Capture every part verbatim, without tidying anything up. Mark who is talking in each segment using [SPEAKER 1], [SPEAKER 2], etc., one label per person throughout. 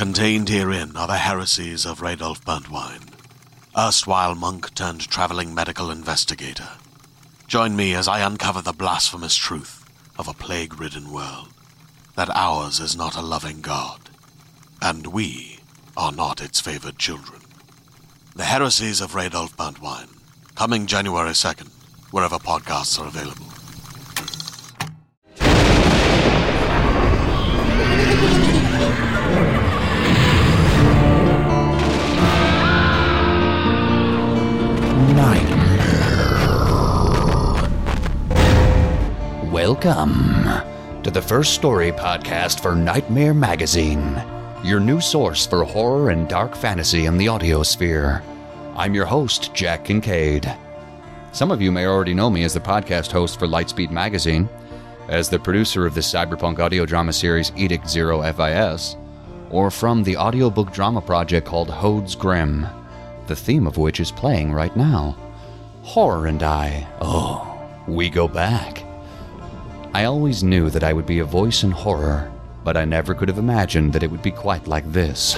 [SPEAKER 1] Contained herein are the heresies of Radolf Burntwine, erstwhile monk turned traveling medical investigator. Join me as I uncover the blasphemous truth of a plague-ridden world, that ours is not a loving God, and we are not its favored children. The heresies of Radolf Burntwine, coming January second, wherever podcasts are available.
[SPEAKER 2] Welcome to the first story podcast for Nightmare Magazine, your new source for horror and dark fantasy in the audiosphere. I'm your host, Jack Kincaid. Some of you may already know me as the podcast host for Lightspeed Magazine, as the producer of the cyberpunk audio drama series Edict Zero F I S, or from the audiobook drama project called Hode's Grimm, the theme of which is playing right now. Horror and I, oh, we go back. I always knew that I would be a voice in horror, but I never could have imagined that it would be quite like this.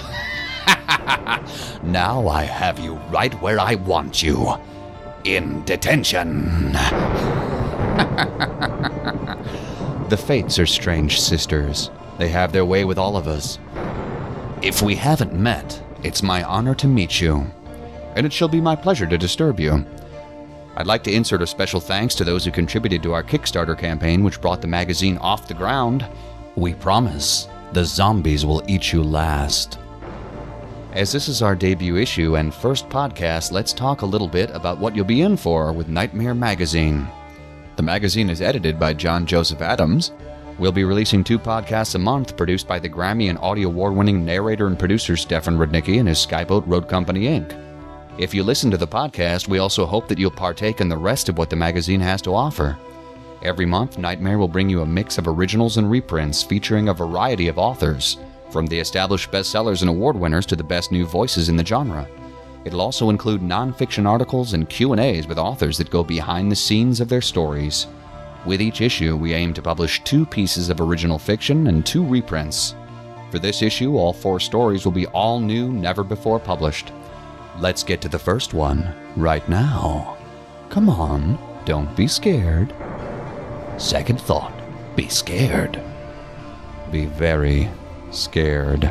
[SPEAKER 2] Now I have you right where I want you. In detention. The fates are strange sisters. They have their way with all of us. If we haven't met, it's my honor to meet you, and it shall be my pleasure to disturb you. I'd like to insert a special thanks to those who contributed to our Kickstarter campaign, which brought the magazine off the ground. We promise the zombies will eat you last. As this is our debut issue and first podcast, let's talk a little bit about what you'll be in for with Nightmare Magazine. The magazine is edited by John Joseph Adams. We'll be releasing two podcasts a month, produced by the Grammy and Audio Award-winning narrator and producer Stefan Rudnicki and his Skyboat Road Company, Incorporated. If you listen to the podcast, we also hope that you'll partake in the rest of what the magazine has to offer. Every month, Nightmare will bring you a mix of originals and reprints featuring a variety of authors, from the established bestsellers and award winners to the best new voices in the genre. It'll also include non-fiction articles and Q and A's with authors that go behind the scenes of their stories. With each issue, we aim to publish two pieces of original fiction and two reprints. For this issue, all four stories will be all new, never before published. Let's get to the first one right now. Come on, don't be scared. Second thought, be scared. Be very scared.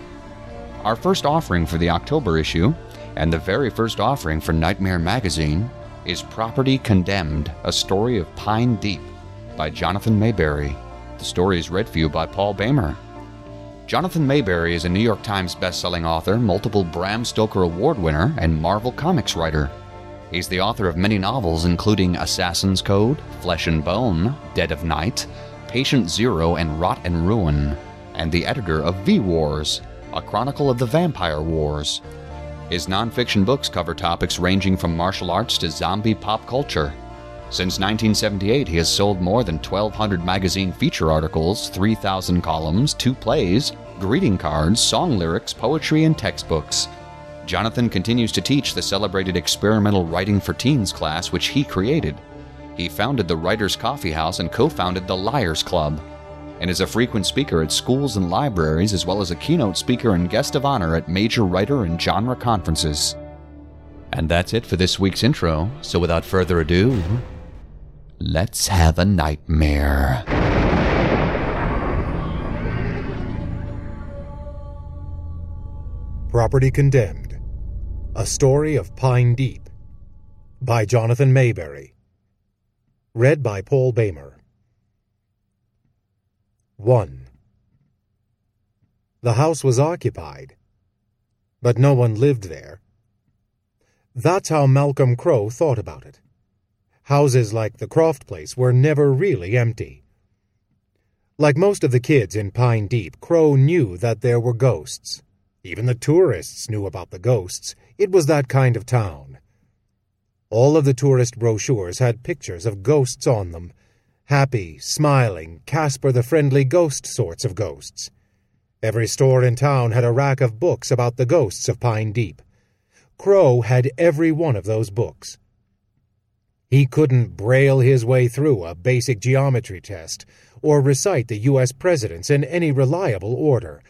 [SPEAKER 2] Our first offering for the October issue, and the very first offering for Nightmare Magazine, is Property Condemned, a story of Pine Deep by Jonathan Mayberry. The story is read for you by Paul Bamer. Jonathan Mayberry is a New York Times bestselling author, multiple Bram Stoker Award winner, and Marvel Comics writer. He's the author of many novels including Assassin's Code, Flesh and Bone, Dead of Night, Patient Zero, and Rot and Ruin, and the editor of V-Wars, a chronicle of the Vampire Wars. His nonfiction books cover topics ranging from martial arts to zombie pop culture. Since nineteen seventy-eight, he has sold more than twelve hundred magazine feature articles, three thousand columns, two plays, greeting cards, song lyrics, poetry, and textbooks. Jonathan continues to teach the celebrated experimental writing for teens class, which he created. He founded the Writers' Coffee House and co-founded the Liars Club, and is a frequent speaker at schools and libraries, as well as a keynote speaker and guest of honor at major writer and genre conferences. And that's it for this week's intro, so without further ado, let's have a nightmare.
[SPEAKER 3] Property Condemned, a story of Pine Deep, by Jonathan Mayberry. Read by Paul Bamer. one. The house was occupied, but no one lived there. That's how Malcolm Crowe thought about it. Houses like the Croft place were never really empty. Like most of the kids in Pine Deep, Crowe knew that there were ghosts. Even the tourists knew about the ghosts. It was that kind of town. All of the tourist brochures had pictures of ghosts on them. Happy, smiling, Casper the Friendly Ghost sorts of ghosts. Every store in town had a rack of books about the ghosts of Pine Deep. Crowe had every one of those books. He couldn't braille his way through a basic geometry test or recite the U S presidents in any reliable order,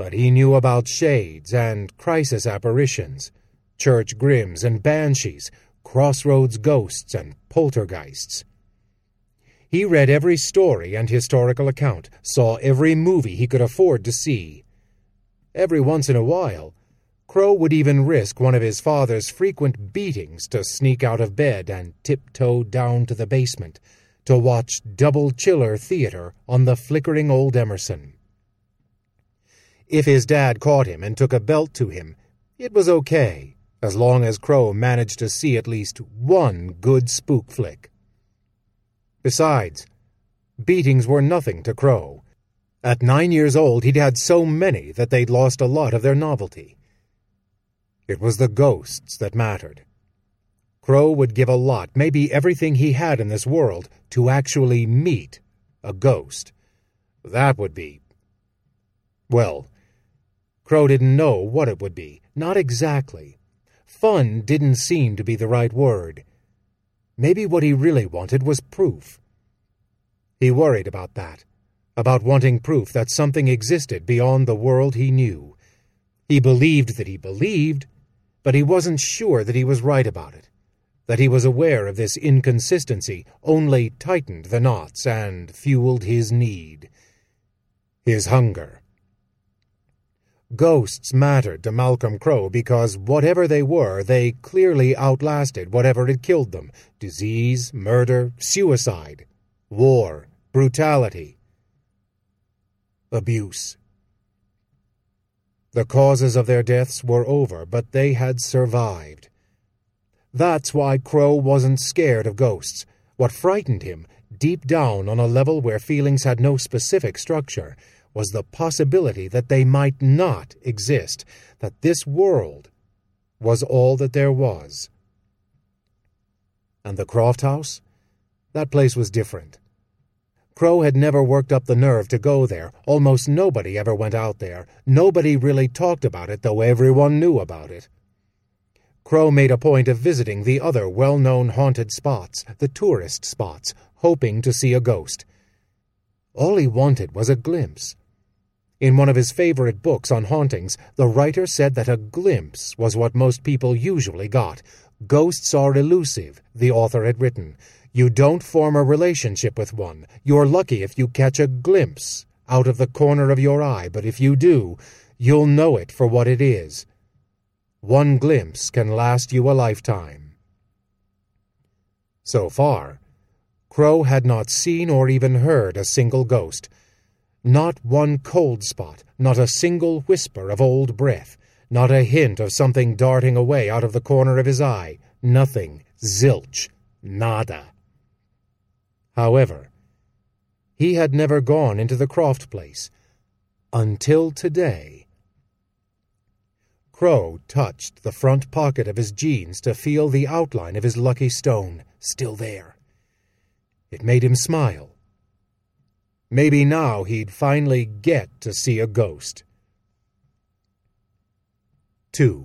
[SPEAKER 3] But he knew about shades and crisis apparitions, church grims and banshees, crossroads ghosts and poltergeists. He read every story and historical account, saw every movie he could afford to see. Every once in a while, Crow would even risk one of his father's frequent beatings to sneak out of bed and tiptoe down to the basement to watch double-chiller theater on the flickering old Emerson. If his dad caught him and took a belt to him, it was okay, as long as Crow managed to see at least one good spook flick. Besides, beatings were nothing to Crow. At nine years old, he'd had so many that they'd lost a lot of their novelty. It was the ghosts that mattered. Crow would give a lot, maybe everything he had in this world, to actually meet a ghost. That would be... Well, Crow didn't know what it would be. Not exactly. Fun didn't seem to be the right word. Maybe what he really wanted was proof. He worried about that, about wanting proof that something existed beyond the world he knew. He believed that he believed, but he wasn't sure that he was right about it. That he was aware of this inconsistency only tightened the knots and fueled his need. His hunger. Ghosts mattered to Malcolm Crow because whatever they were, they clearly outlasted whatever had killed them. Disease, murder, suicide, war, brutality, abuse. The causes of their deaths were over, but they had survived. That's why Crow wasn't scared of ghosts. What frightened him, deep down on a level where feelings had no specific structure, was the possibility that they might not exist, that this world was all that there was. And the Croft House? That place was different. Crow had never worked up the nerve to go there. Almost nobody ever went out there. Nobody really talked about it, though everyone knew about it. Crow made a point of visiting the other well-known haunted spots, the tourist spots, hoping to see a ghost. All he wanted was a glimpse. In one of his favorite books on hauntings, the writer said that a glimpse was what most people usually got. Ghosts are elusive, the author had written. You don't form a relationship with one. You're lucky if you catch a glimpse out of the corner of your eye, but if you do, you'll know it for what it is. One glimpse can last you a lifetime. So far, Crow had not seen or even heard a single ghost. Not one cold spot, not a single whisper of old breath, not a hint of something darting away out of the corner of his eye. Nothing. Zilch. Nada. However, he had never gone into the Croft place. Until today. Crow touched the front pocket of his jeans to feel the outline of his lucky stone, still there. It made him smile. Maybe now he'd finally get to see a ghost. Two.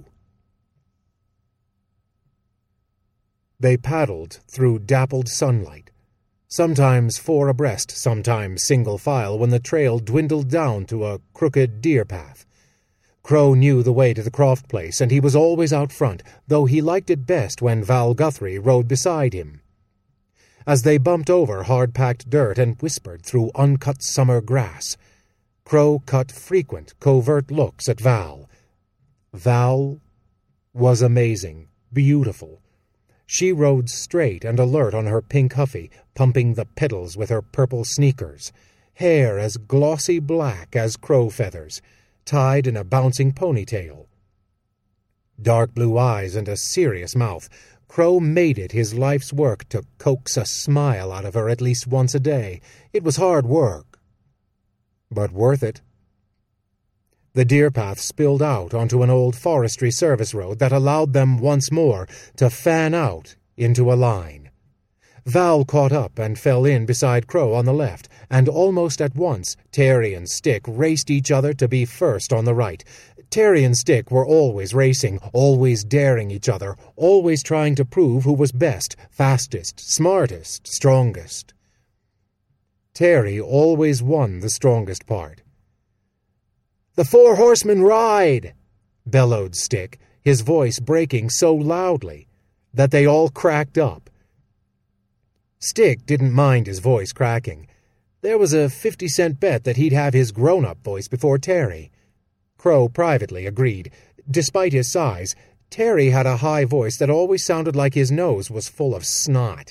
[SPEAKER 3] They paddled through dappled sunlight, sometimes four abreast, sometimes single file, when the trail dwindled down to a crooked deer path. Crow knew the way to the Croft place, and he was always out front, though he liked it best when Val Guthrie rode beside him. As they bumped over hard-packed dirt and whispered through uncut summer grass, Crow cut frequent, covert looks at Val. Val was amazing, beautiful. She rode straight and alert on her pink huffy, pumping the pedals with her purple sneakers, hair as glossy black as crow feathers, tied in a bouncing ponytail. Dark blue eyes and a serious mouth, Crow made it his life's work to coax a smile out of her at least once a day. It was hard work, but worth it. The deer path spilled out onto an old forestry service road that allowed them once more to fan out into a line. Val caught up and fell in beside Crow on the left, and almost at once Terry and Stick raced each other to be first on the right. Terry and Stick were always racing, always daring each other, always trying to prove who was best, fastest, smartest, strongest. Terry always won the strongest part. "The four horsemen ride!" bellowed Stick, his voice breaking so loudly that they all cracked up. Stick didn't mind his voice cracking. There was a fifty-cent bet that he'd have his grown-up voice before Terry. Crow privately agreed. Despite his size, Terry had a high voice that always sounded like his nose was full of snot.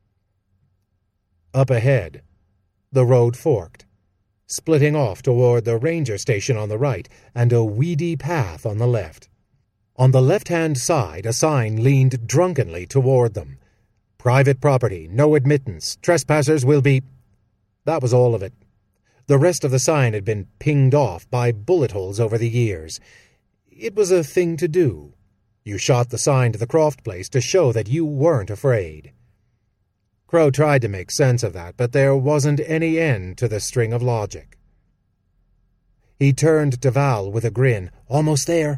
[SPEAKER 3] Up ahead, the road forked, splitting off toward the ranger station on the right and a weedy path on the left. On the left-hand side, a sign leaned drunkenly toward them. "Private property, no admittance, trespassers will be—" That was all of it. The rest of the sign had been pinged off by bullet holes over the years. It was a thing to do. You shot the sign to the Croft place to show that you weren't afraid. Crow tried to make sense of that, but there wasn't any end to the string of logic. He turned to Val with a grin. "Almost there."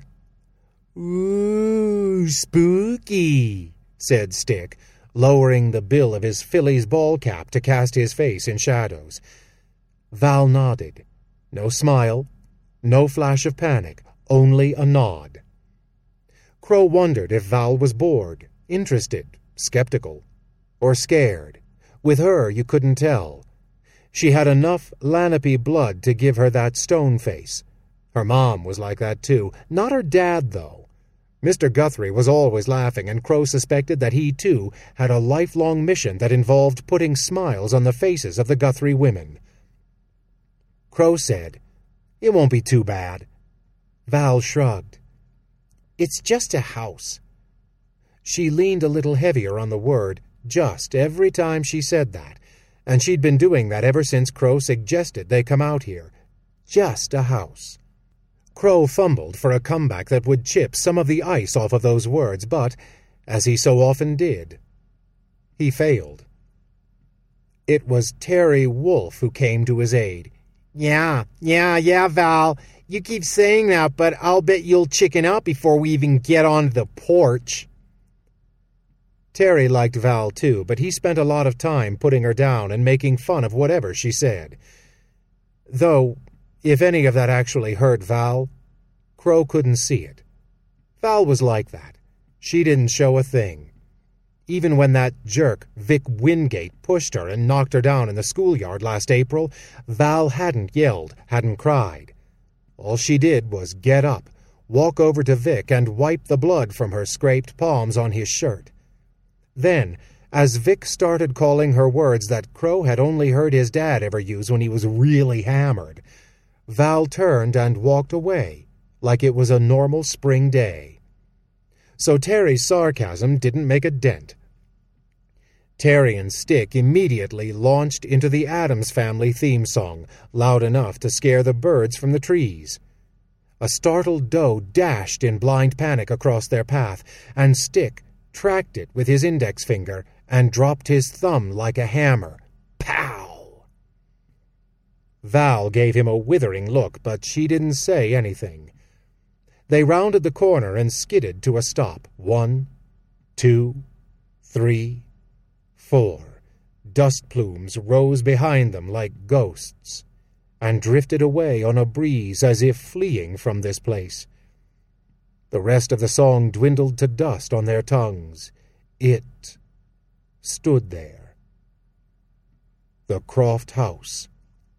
[SPEAKER 3] "Ooh, spooky," said Stick, lowering the bill of his Phillies ball cap to cast his face in shadows. Val nodded. No smile, no flash of panic, only a nod. Crow wondered if Val was bored, interested, skeptical, or scared. With her, you couldn't tell. She had enough Lanape blood to give her that stone face. Her mom was like that too. Not her dad, though. Mister Guthrie was always laughing, and Crow suspected that he, too, had a lifelong mission that involved putting smiles on the faces of the Guthrie women. Crow said, "It won't be too bad." Val shrugged. "It's just a house." She leaned a little heavier on the word "just" every time she said that, and she'd been doing that ever since Crow suggested they come out here. Just a house. Crow fumbled for a comeback that would chip some of the ice off of those words, but, as he so often did, he failed. It was Terry Wolfe who came to his aid. Yeah, yeah, yeah, Val. You keep saying that, but I'll bet you'll chicken out before we even get on the porch." Terry liked Val too, but he spent a lot of time putting her down and making fun of whatever she said. Though, if any of that actually hurt Val, Crow couldn't see it. Val was like that. She didn't show a thing. Even when that jerk, Vic Wingate, pushed her and knocked her down in the schoolyard last April, Val hadn't yelled, hadn't cried. All she did was get up, walk over to Vic, and wipe the blood from her scraped palms on his shirt. Then, as Vic started calling her words that Crow had only heard his dad ever use when he was really hammered, Val turned and walked away, like it was a normal spring day. So Terry's sarcasm didn't make a dent. Terry and Stick immediately launched into the Addams Family theme song, loud enough to scare the birds from the trees. A startled doe dashed in blind panic across their path, and Stick tracked it with his index finger and dropped his thumb like a hammer. Pow! Val gave him a withering look, but she didn't say anything. They rounded the corner and skidded to a stop. One, two, three, four. Dust plumes rose behind them like ghosts and drifted away on a breeze as if fleeing from this place. The rest of the song dwindled to dust on their tongues. It stood there. The Croft House.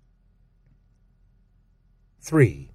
[SPEAKER 3] Three.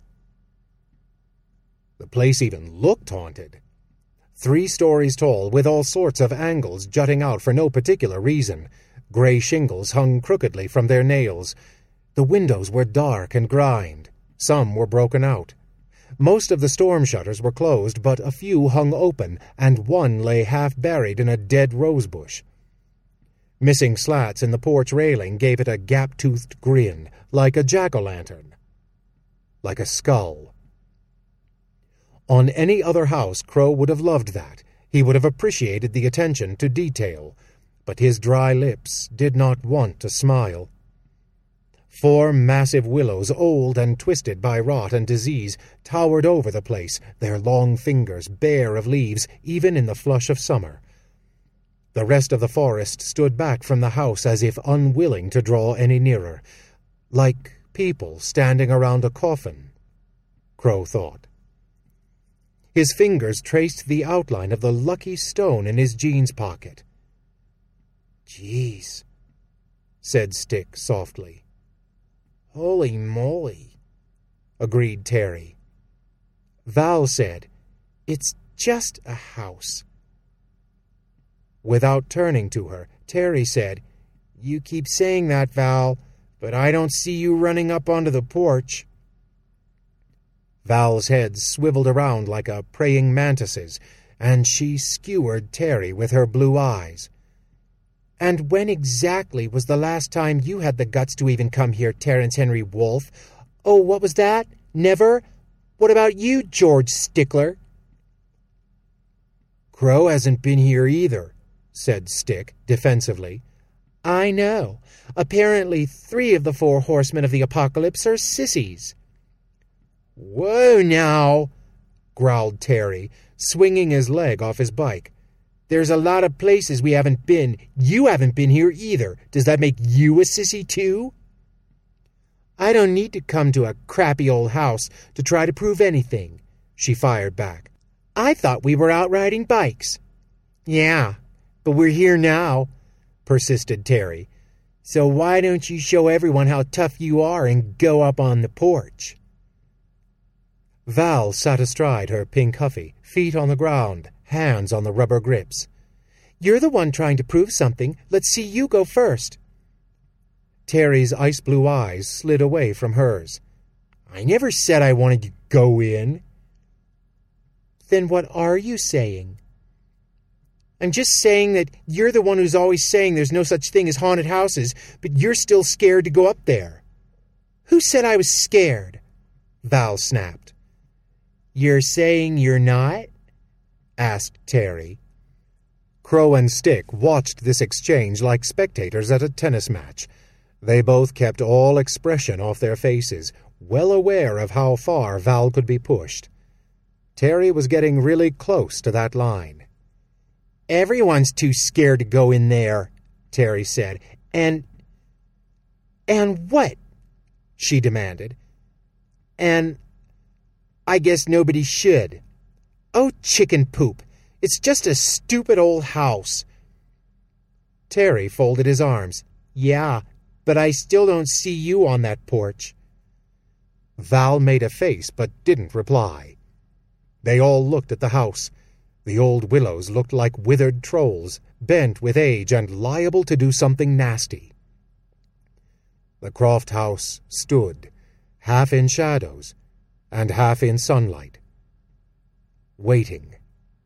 [SPEAKER 3] The place even looked haunted. Three stories tall, with all sorts of angles jutting out for no particular reason. Gray shingles hung crookedly from their nails. The windows were dark and grimed. Some were broken out. Most of the storm shutters were closed, but a few hung open, and one lay half-buried in a dead rosebush. Missing slats in the porch railing gave it a gap-toothed grin, like a jack-o'-lantern. Like a skull. On any other house, Crow would have loved that. He would have appreciated the attention to detail, but his dry lips did not want to smile. Four massive willows, old and twisted by rot and disease, towered over the place, their long fingers bare of leaves, even in the flush of summer. The rest of the forest stood back from the house as if unwilling to draw any nearer, like people standing around a coffin. Crow thought. His fingers traced the outline of the lucky stone in his jeans pocket. "Geez," said Stick softly. "Holy moly," agreed Terry. Val said, "It's just a house." Without turning to her, Terry said, "You keep saying that, Val, but I don't see you running up onto the porch." Val's head swiveled around like a praying mantis's, and she skewered Terry with her blue eyes. "And when exactly was the last time you had the guts to even come here, Terence Henry Wolfe? Oh, what was that? Never? What about you, George Stickler?" "Crow hasn't been here either," said Stick defensively. "I know. Apparently three of the four horsemen of the apocalypse are sissies." "Whoa now," growled Terry, swinging his leg off his bike. "There's a lot of places we haven't been. You haven't been here either. Does that make you a sissy too?" "I don't need to come to a crappy old house to try to prove anything," she fired back. "I thought we were out riding bikes." "Yeah, but we're here now," persisted Terry. "So why don't you show everyone how tough you are and go up on the porch?" Val sat astride her pink Huffy, feet on the ground, hands on the rubber grips. "You're the one trying to prove something. Let's see you go first." Terry's ice-blue eyes slid away from hers. "I never said I wanted to go in." "Then what are you saying?" "I'm just saying that you're the one who's always saying there's no such thing as haunted houses, but you're still scared to go up there." "Who said I was scared?" Val snapped. "You're saying you're not?" asked Terry. Crow and Stick watched this exchange like spectators at a tennis match. They both kept all expression off their faces, well aware of how far Val could be pushed. Terry was getting really close to that line. "Everyone's too scared to go in there," Terry said. And... And what?" she demanded. "And I guess nobody should." "Oh, chicken poop. It's just a stupid old house." Terry folded his arms. "Yeah, but I still don't see you on that porch." Val made a face but didn't reply. They all looked at the house. The old willows looked like withered trolls, bent with age and liable to do something nasty. The Croft house stood, half in shadows and half in sunlight, waiting.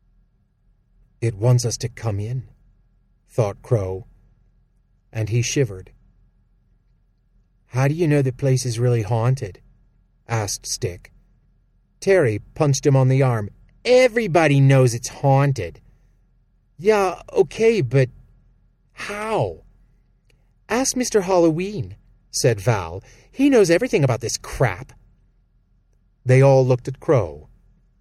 [SPEAKER 3] "It wants us to come in," thought Crow, and he shivered. "How do you know the place is really haunted?" asked Stick. Terry punched him on the arm. "Everybody knows it's haunted." "Yeah, okay, but how?" "Ask Mister Halloween," said Val. "He knows everything about this crap." They all looked at Crow.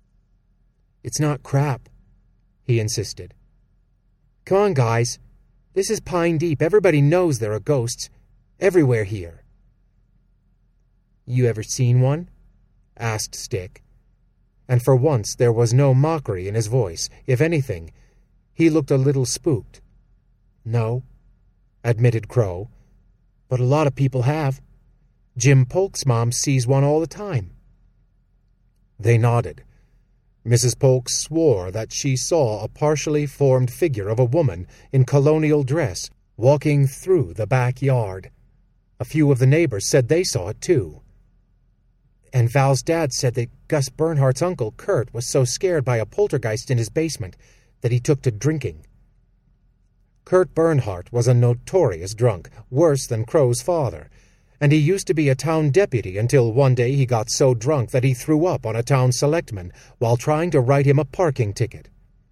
[SPEAKER 3] "It's not crap," he insisted. "Come on, guys. This is Pine Deep. Everybody knows there are ghosts everywhere here." "You ever seen one?" asked Stick. And for once there was no mockery in his voice. If anything, he looked a little spooked. "No," admitted Crow, "but a lot of people have. Jim Polk's mom sees one all the time." They nodded. Missus Polk swore that she saw a partially formed figure of a woman in colonial dress walking through the backyard. A few of the neighbors said they saw it too. And Val's dad said that Gus Bernhardt's uncle, Kurt, was so scared by a poltergeist in his basement that he took to drinking. Kurt Bernhardt was a notorious drunk, worse than Crow's father, and he used to be a town deputy until one day he got so drunk that he threw up on a town selectman while trying to write him a parking ticket.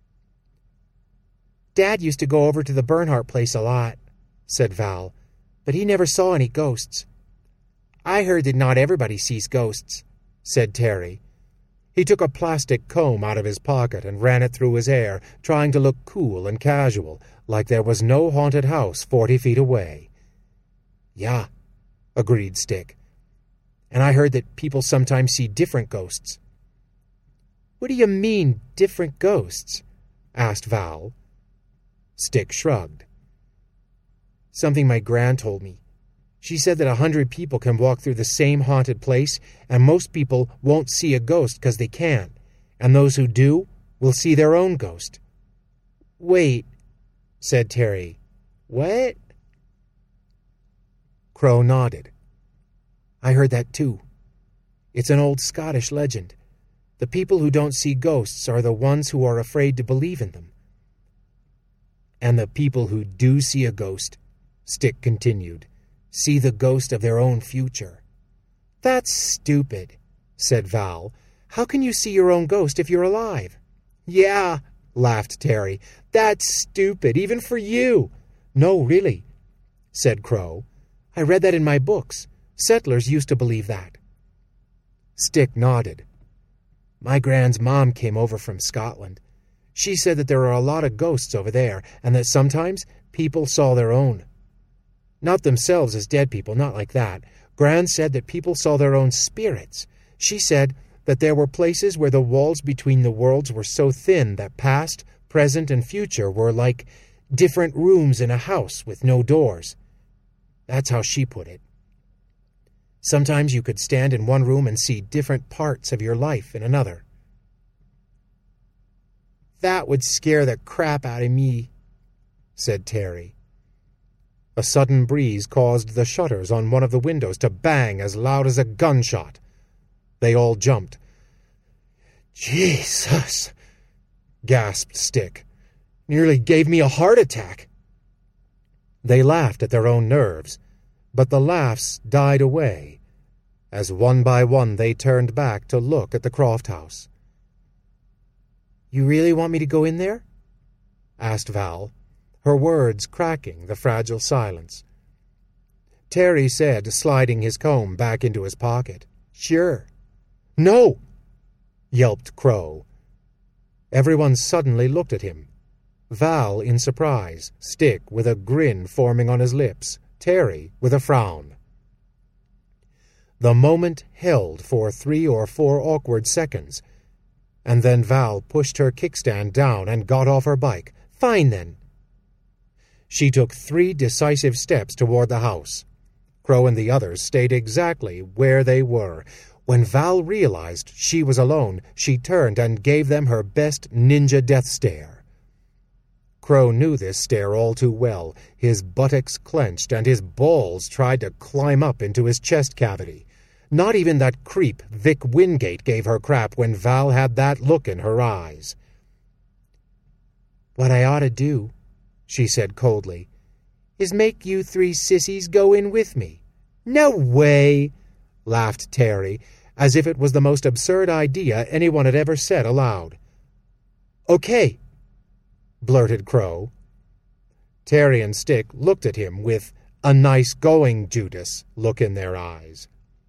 [SPEAKER 3] "Dad used to go over to the Bernhardt place a lot," said Val, "but he never saw any ghosts." "I heard that not everybody sees ghosts," said Terry. He took a plastic comb out of his pocket and ran it through his hair, trying to look cool and casual, like there was no haunted house forty feet away. "Yeah," agreed Stick. And I heard that people sometimes see different ghosts." "What do you mean, different ghosts?" asked Val. Stick shrugged. "Something my gran told me. She said that a hundred people can walk through the same haunted place, and most people won't see a ghost because they can't, and those who do will see their own ghost." "Wait," said Terry. "What?" Crow nodded. "I heard that too. It's an old Scottish legend. The people who don't see ghosts are the ones who are afraid to believe in them." "And the people who do see a ghost," Stick continued, "see the ghost of their own future." "That's stupid," said Val. "How can you see your own ghost if you're alive?" "Yeah," laughed Terry. "That's stupid, even for you." "No, really," said Crow. "I read that in my books. Settlers used to believe that." Stick nodded. "My gran's mom came over from Scotland. She said that there are a lot of ghosts over there, and that sometimes people saw their own. Not themselves as dead people, not like that. Gran said that people saw their own spirits. She said that there were places where the walls between the worlds were so thin that past, present, and future were like different rooms in a house with no doors. That's how she put it. Sometimes you could stand in one room and see different parts of your life in another." "That would scare the crap out of me," said Terry. A sudden breeze caused the shutters on one of the windows to bang as loud as a gunshot. They all jumped. "Jesus!" gasped Stick. "Nearly gave me a heart attack." They laughed at their own nerves, but the laughs died away as one by one they turned back to look at the Croft house. "You really want me to go in there?" asked Val, her words cracking the fragile silence. Terry said, sliding his comb back into his pocket, "Sure." "No!" yelped Crow. Everyone suddenly looked at him. Val in surprise, Stick with a grin forming on his lips, Terry with a frown. The moment held for three or four awkward seconds, and then Val pushed her kickstand down and got off her bike. "Fine, then." She took three decisive steps toward the house. Crow and the others stayed exactly where they were. When Val realized she was alone, she turned and gave them her best ninja death stare. Crow knew this stare all too well. His buttocks clenched and his balls tried to climb up into his chest cavity. Not even that creep Vic Wingate gave her crap when Val had that look in her eyes. "What I ought to do," she said coldly, "is make you three sissies go in with me." "No way!" laughed Terry, as if it was the most absurd idea anyone had ever said aloud. "Okay," blurted Crow. Terry and Stick looked at him with a nice going, Judas look in their eyes.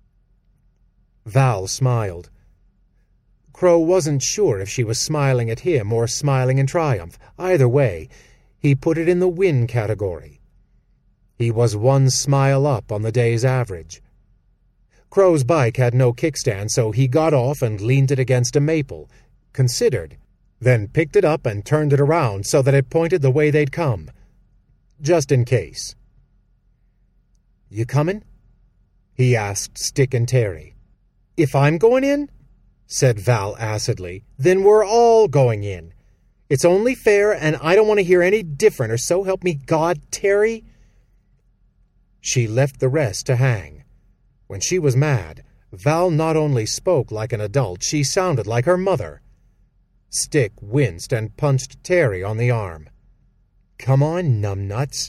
[SPEAKER 3] Val smiled. Crow wasn't sure if she was smiling at him or smiling in triumph. Either way, he put it in the win category. He was one smile up on the day's average. Crow's bike had no kickstand, so he got off and leaned it against a maple, considered, then picked it up and turned it around so that it pointed the way they'd come, just in case. "You comin'?" he asked Stick and Terry. "If I'm going in?" said Val acidly. "Then we're all going in. It's only fair, and I don't want to hear any different, or so help me God, Terry." She left the rest to hang. When she was mad, Val not only spoke like an adult, she sounded like her mother. Stick winced and punched Terry on the arm. "Come on, numbnuts."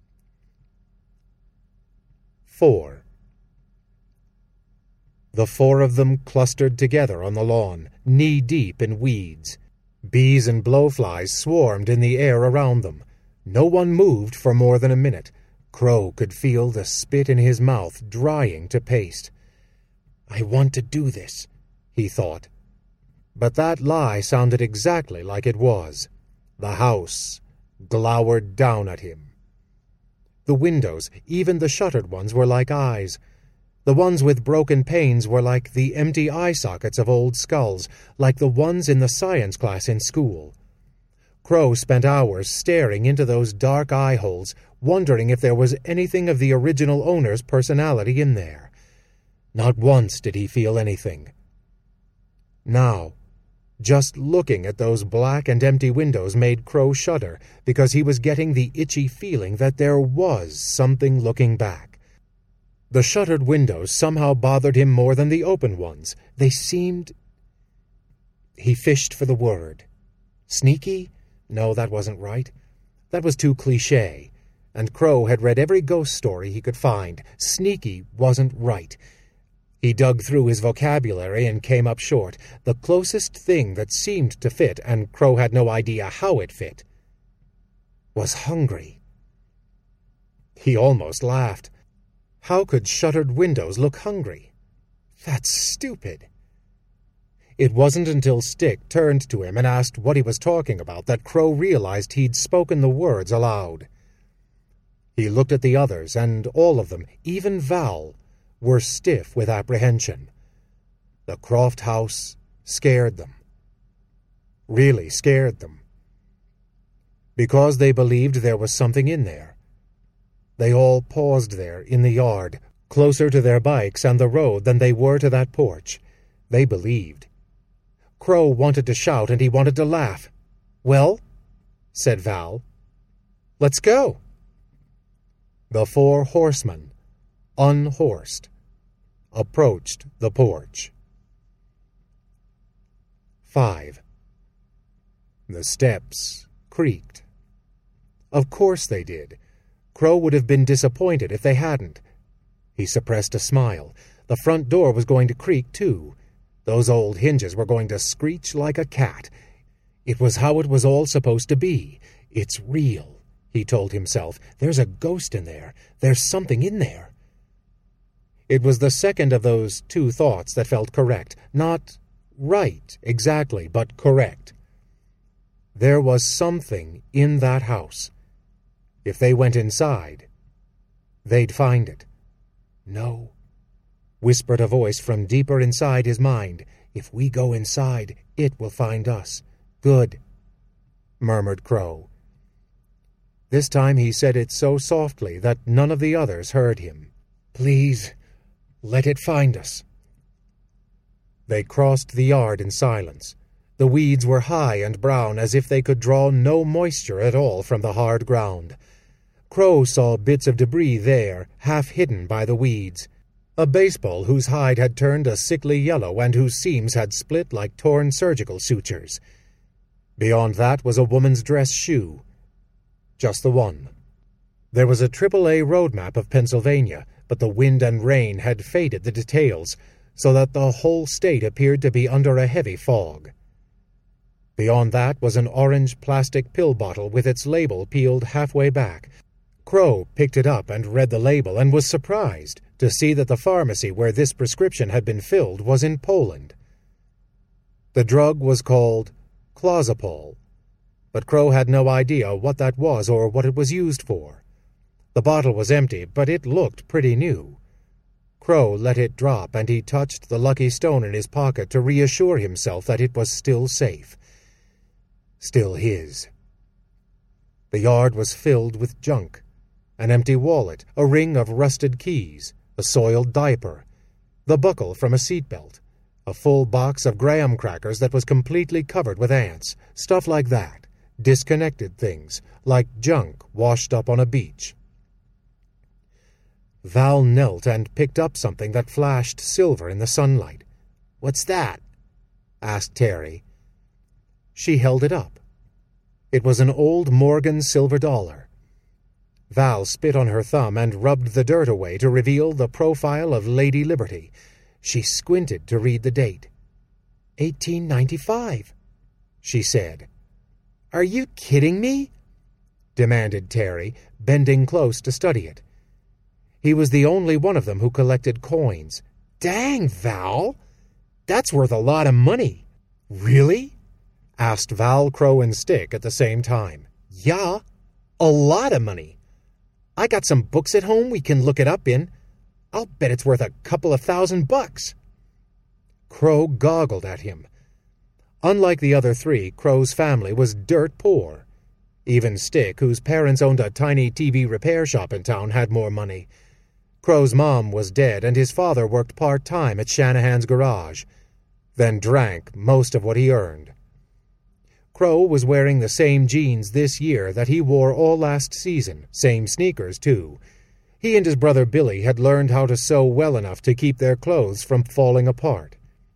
[SPEAKER 3] Four. The four of them clustered together on the lawn, knee-deep in weeds. Bees and blowflies swarmed in the air around them. No one moved for more than a minute. Crow could feel the spit in his mouth drying to paste. "I want to do this," he thought. But that lie sounded exactly like it was. The house glowered down at him. The windows, even the shuttered ones, were like eyes. The ones with broken panes were like the empty eye sockets of old skulls, like the ones in the science class in school. Crow spent hours staring into those dark eye holes, wondering if there was anything of the original owner's personality in there. Not once did he feel anything. Now, just looking at those black and empty windows made Crow shudder, because he was getting the itchy feeling that there was something looking back. The shuttered windows somehow bothered him more than the open ones. They seemed... He fished for the word. Sneaky? No, that wasn't right. That was too cliché, and Crow had read every ghost story he could find. Sneaky wasn't right. He dug through his vocabulary and came up short. The closest thing that seemed to fit, and Crow had no idea how it fit, was hungry. He almost laughed. How could shuttered windows look hungry? That's stupid. It wasn't until Stick turned to him and asked what he was talking about that Crow realized he'd spoken the words aloud. He looked at the others, and all of them, even Val, were stiff with apprehension. The Croft house scared them. Really scared them. Because they believed there was something in there. They all paused there in the yard, closer to their bikes and the road than they were to that porch. They believed. Crow wanted to shout and he wanted to laugh. "Well," said Val, "let's go." The four horsemen, unhorsed, approached the porch. Five. The steps creaked. Of course they did. Crow would have been disappointed if they hadn't. He suppressed a smile. The front door was going to creak, too. Those old hinges were going to screech like a cat. It was how it was all supposed to be. It's real, he told himself. There's a ghost in there. There's something in there. It was the second of those two thoughts that felt correct. Not right, exactly, but correct. There was something in that house. If they went inside, they'd find it. No, whispered a voice from deeper inside his mind. If we go inside, it will find us. Good, murmured Crow. This time he said it so softly that none of the others heard him. Please, let it find us. They crossed the yard in silence. The weeds were high and brown, as if they could draw no moisture at all from the hard ground. Crow saw bits of debris there, half hidden by the weeds. A baseball whose hide had turned a sickly yellow and whose seams had split like torn surgical sutures. Beyond that was a woman's dress shoe. Just the one. There was a triple A road map of Pennsylvania, but the wind and rain had faded the details, so that the whole state appeared to be under a heavy fog. Beyond that was an orange plastic pill bottle with its label peeled halfway back. Crow picked it up and read the label and was surprised to see that the pharmacy where this prescription had been filled was in Poland. The drug was called Clozapol, but Crow had no idea what that was or what it was used for. The bottle was empty, but it looked pretty new. Crow let it drop, and he touched the lucky stone in his pocket to reassure himself that it was still safe. Still his. The yard was filled with junk. An empty wallet, a ring of rusted keys, a soiled diaper, the buckle from a seatbelt, a full box of graham crackers that was completely covered with ants, stuff like that, disconnected things, like junk washed up on a beach. Val knelt and picked up something that flashed silver in the sunlight. "What's that?" asked Terry. She held it up. It was an old Morgan silver dollar. Val spit on her thumb and rubbed the dirt away to reveal the profile of Lady Liberty. She squinted to read the date. eighteen ninety-five, she said. "Are you kidding me?" demanded Terry, bending close to study it. He was the only one of them who collected coins. "Dang, Val! That's worth a lot of money." "Really?" asked Val, Crow, and Stick at the same time. "Yeah, a lot of money. I got some books at home we can look it up in. I'll bet it's worth a couple of thousand bucks." Crow goggled at him. Unlike the other three, Crow's family was dirt poor. Even Stick, whose parents owned a tiny T V repair shop in town, had more money. Crow's mom was dead, and his father worked part-time at Shanahan's garage, then drank most of what he earned. Crow was wearing the same jeans this year that he wore all last season, same sneakers, too. He and his brother Billy had learned how to sew well enough to keep their clothes from falling apart.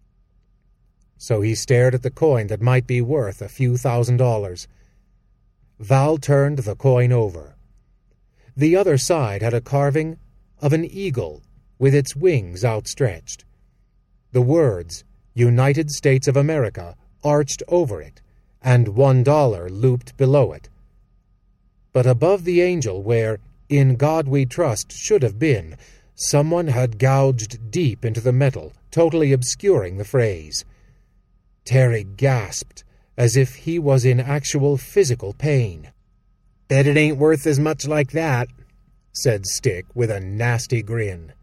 [SPEAKER 3] So he stared at the coin that might be worth a few thousand dollars. Val turned the coin over. The other side had a carving of an eagle with its wings outstretched. The words, United States of America, arched over it, and one dollar looped below it. But above the angel where In God We Trust should have been, someone had gouged deep into the metal, totally obscuring the phrase. Terry gasped, as if he was in actual physical pain. "Bet it ain't worth as much like that," said Stick with a nasty grin.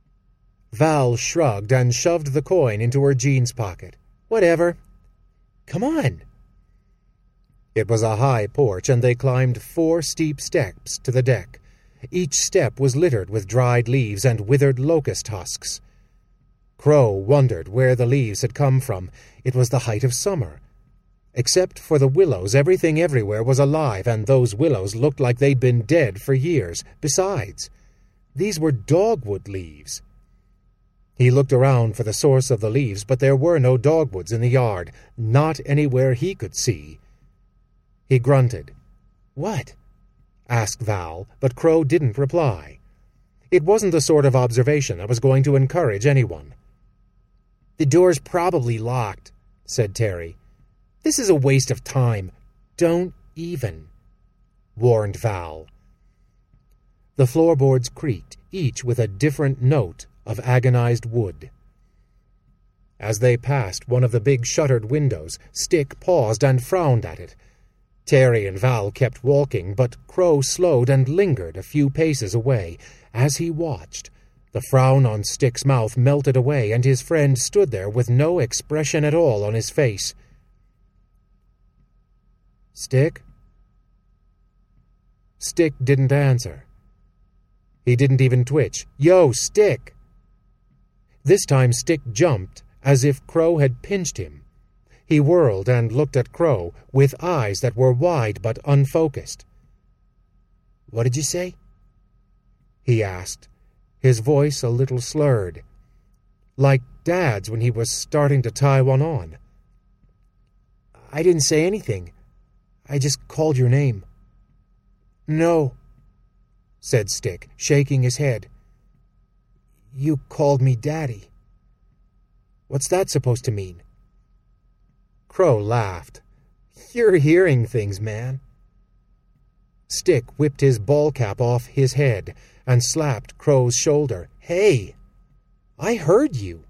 [SPEAKER 3] Val shrugged and shoved the coin into her jeans pocket. "Whatever. Come on." It was a high porch, and they climbed four steep steps to the deck. Each step was littered with dried leaves and withered locust husks. Crow wondered where the leaves had come from. It was the height of summer. Except for the willows, everything everywhere was alive, and those willows looked like they'd been dead for years. Besides, these were dogwood leaves. He looked around for the source of the leaves, but there were no dogwoods in the yard, not anywhere he could see. He grunted. "What?" asked Val, but Crow didn't reply. It wasn't the sort of observation that was going to encourage anyone. "The door's probably locked," said Terry. "This is a waste of time. Don't even," warned Val. The floorboards creaked, each with a different note of agonized wood. As they passed one of the big shuttered windows, Stick paused and frowned at it. Terry and Val kept walking, but Crow slowed and lingered a few paces away. As he watched, the frown on Stick's mouth melted away, and his friend stood there with no expression at all on his face. "Stick?" Stick didn't answer. He didn't even twitch. "Yo, Stick!" This time Stick jumped, as if Crow had pinched him. He whirled and looked at Crow, with eyes that were wide but unfocused. "What did you say?" he asked, his voice a little slurred, like Dad's when he was starting to tie one on. "I didn't say anything. I just called your name." "No," said Stick, shaking his head. "You called me Daddy. What's that supposed to mean?" Crow laughed. "You're hearing things, man." Stick whipped his ball cap off his head and slapped Crow's shoulder. "Hey, I heard you."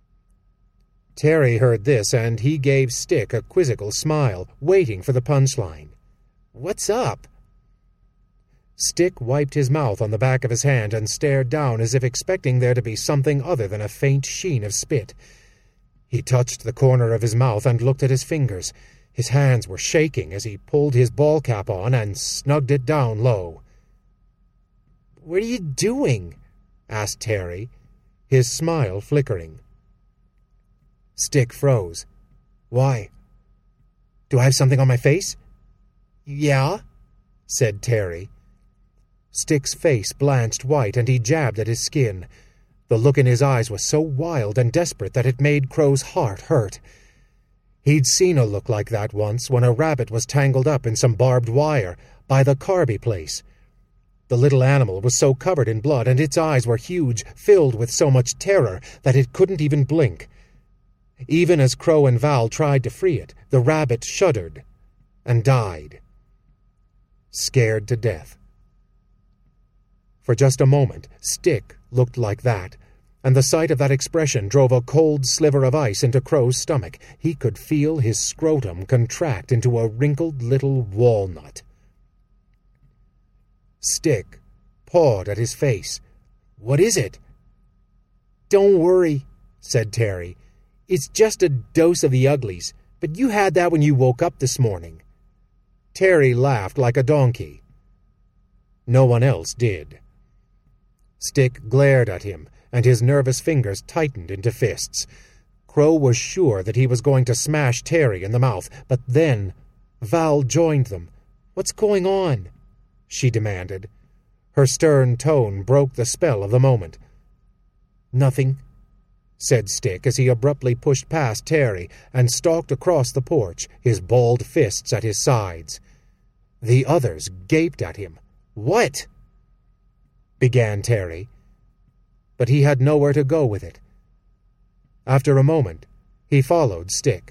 [SPEAKER 3] Terry heard this, and he gave Stick a quizzical smile, waiting for the punchline. "What's up?" Stick wiped his mouth on the back of his hand and stared down as if expecting there to be something other than a faint sheen of spit. He touched the corner of his mouth and looked at his fingers. His hands were shaking as he pulled his ball cap on and snugged it down low. "What are you doing?" asked Terry, his smile flickering. Stick froze. "Why? Do I have something on my face?" "Yeah," said Terry. Stick's face blanched white, and he jabbed at his skin. The look in his eyes was so wild and desperate that it made Crow's heart hurt. He'd seen a look like that once when a rabbit was tangled up in some barbed wire by the Carby place. The little animal was so covered in blood, and its eyes were huge, filled with so much terror that it couldn't even blink. Even as Crow and Val tried to free it, the rabbit shuddered and died, scared to death. For just a moment, Stick looked like that, and the sight of that expression drove a cold sliver of ice into Crow's stomach. He could feel his scrotum contract into a wrinkled little walnut. Stick pawed at his face. "What is it?" "Don't worry," said Terry. "It's just a dose of the uglies, but you had that when you woke up this morning." Terry laughed like a donkey. No one else did. Stick glared at him, and his nervous fingers tightened into fists. Crow was sure that he was going to smash Terry in the mouth, but then Val joined them. "What's going on?" she demanded. Her stern tone broke the spell of the moment. "Nothing," said Stick as he abruptly pushed past Terry and stalked across the porch, his balled fists at his sides. The others gaped at him. "What?" began Terry, but he had nowhere to go with it. After a moment, he followed Stick.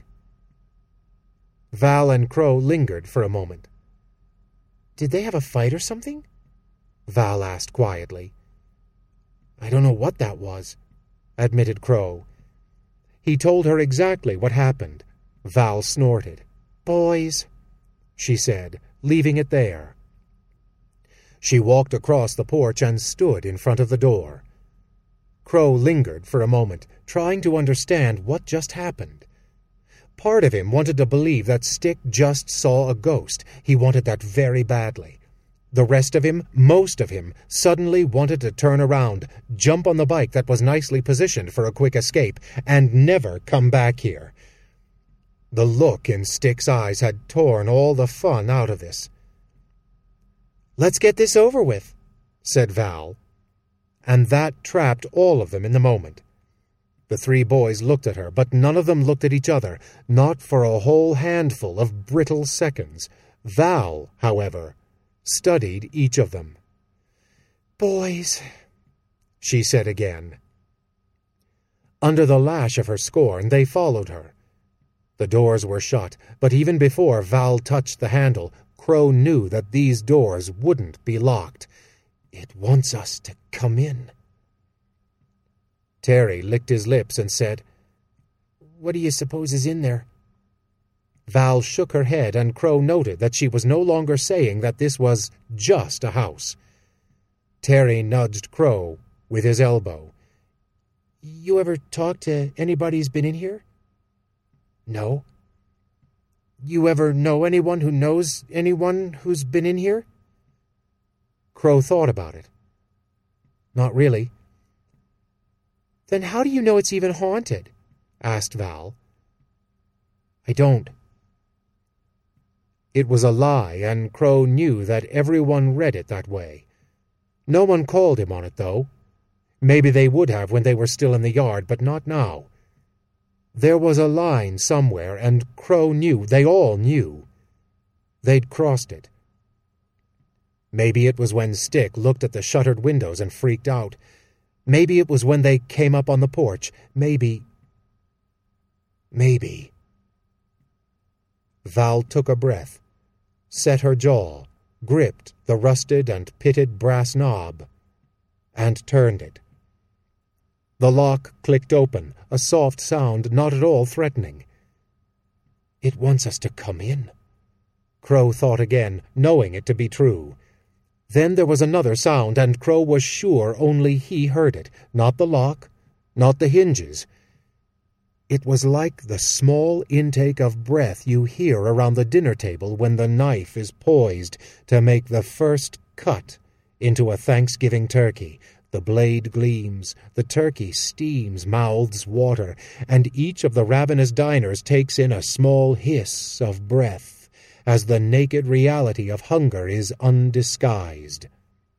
[SPEAKER 3] Val and Crow lingered for a moment. "Did they have a fight or something?" Val asked quietly. "I don't know what that was," admitted Crow. He told her exactly what happened. Val snorted. "Boys," she said, leaving it there. She walked across the porch and stood in front of the door. Crow lingered for a moment, trying to understand what just happened. Part of him wanted to believe that Stick just saw a ghost. He wanted that very badly. The rest of him, most of him, suddenly wanted to turn around, jump on the bike that was nicely positioned for a quick escape, and never come back here. The look in Stick's eyes had torn all the fun out of this. "Let's get this over with," said Val. And that trapped all of them in the moment. The three boys looked at her, but none of them looked at each other, not for a whole handful of brittle seconds. Val, however, studied each of them. "Boys," she said again. Under the lash of her scorn, they followed her. The doors were shut, but even before Val touched the handle, Crow knew that these doors wouldn't be locked. "It wants us to come in." Terry licked his lips and said, "What do you suppose is in there?" Val shook her head, and Crow noted that she was no longer saying that this was just a house. Terry nudged Crow with his elbow. "You ever talk to anybody who's been in here?" "No." "You ever know anyone who knows anyone who's been in here?" Crow thought about it. "Not really." "Then how do you know it's even haunted?" asked Val. "I don't." It was a lie, and Crow knew that everyone read it that way. No one called him on it, though. Maybe they would have when they were still in the yard, but not now. There was a line somewhere, and Crow knew, they all knew. They'd crossed it. Maybe it was when Stick looked at the shuttered windows and freaked out. Maybe it was when they came up on the porch. Maybe... Maybe... Val took a breath, set her jaw, gripped the rusted and pitted brass knob, and turned it. The lock clicked open, a soft sound not at all threatening. "It wants us to come in," Crow thought again, knowing it to be true. Then there was another sound, and Crow was sure only he heard it, not the lock, not the hinges. It was like the small intake of breath you hear around the dinner table when the knife is poised to make the first cut into a Thanksgiving turkey. The blade gleams, the turkey steams, mouths water, and each of the ravenous diners takes in a small hiss of breath as the naked reality of hunger is undisguised.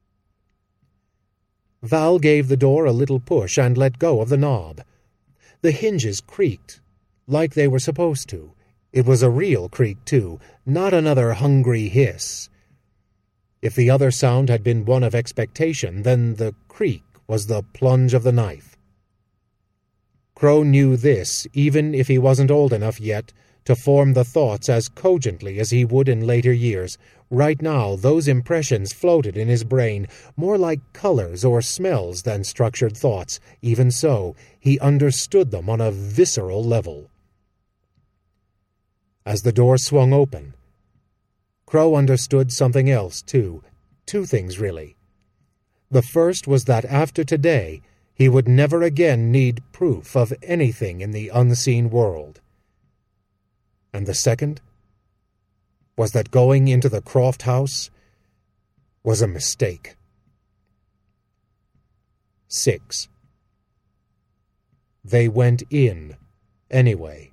[SPEAKER 3] Val gave the door a little push and let go of the knob. The hinges creaked, like they were supposed to. It was a real creak, too, not another hungry hiss. If the other sound had been one of expectation, then the creak was the plunge of the knife. Crow knew this, even if he wasn't old enough yet to form the thoughts as cogently as he would in later years. Right now, those impressions floated in his brain, more like colors or smells than structured thoughts. Even so, he understood them on a visceral level. As the door swung open, Crow understood something else, too. Two things, really. The first was that after today, He would never again need proof of anything in the unseen world. And the second was that going into the Croft house was a mistake. Six. They went in anyway.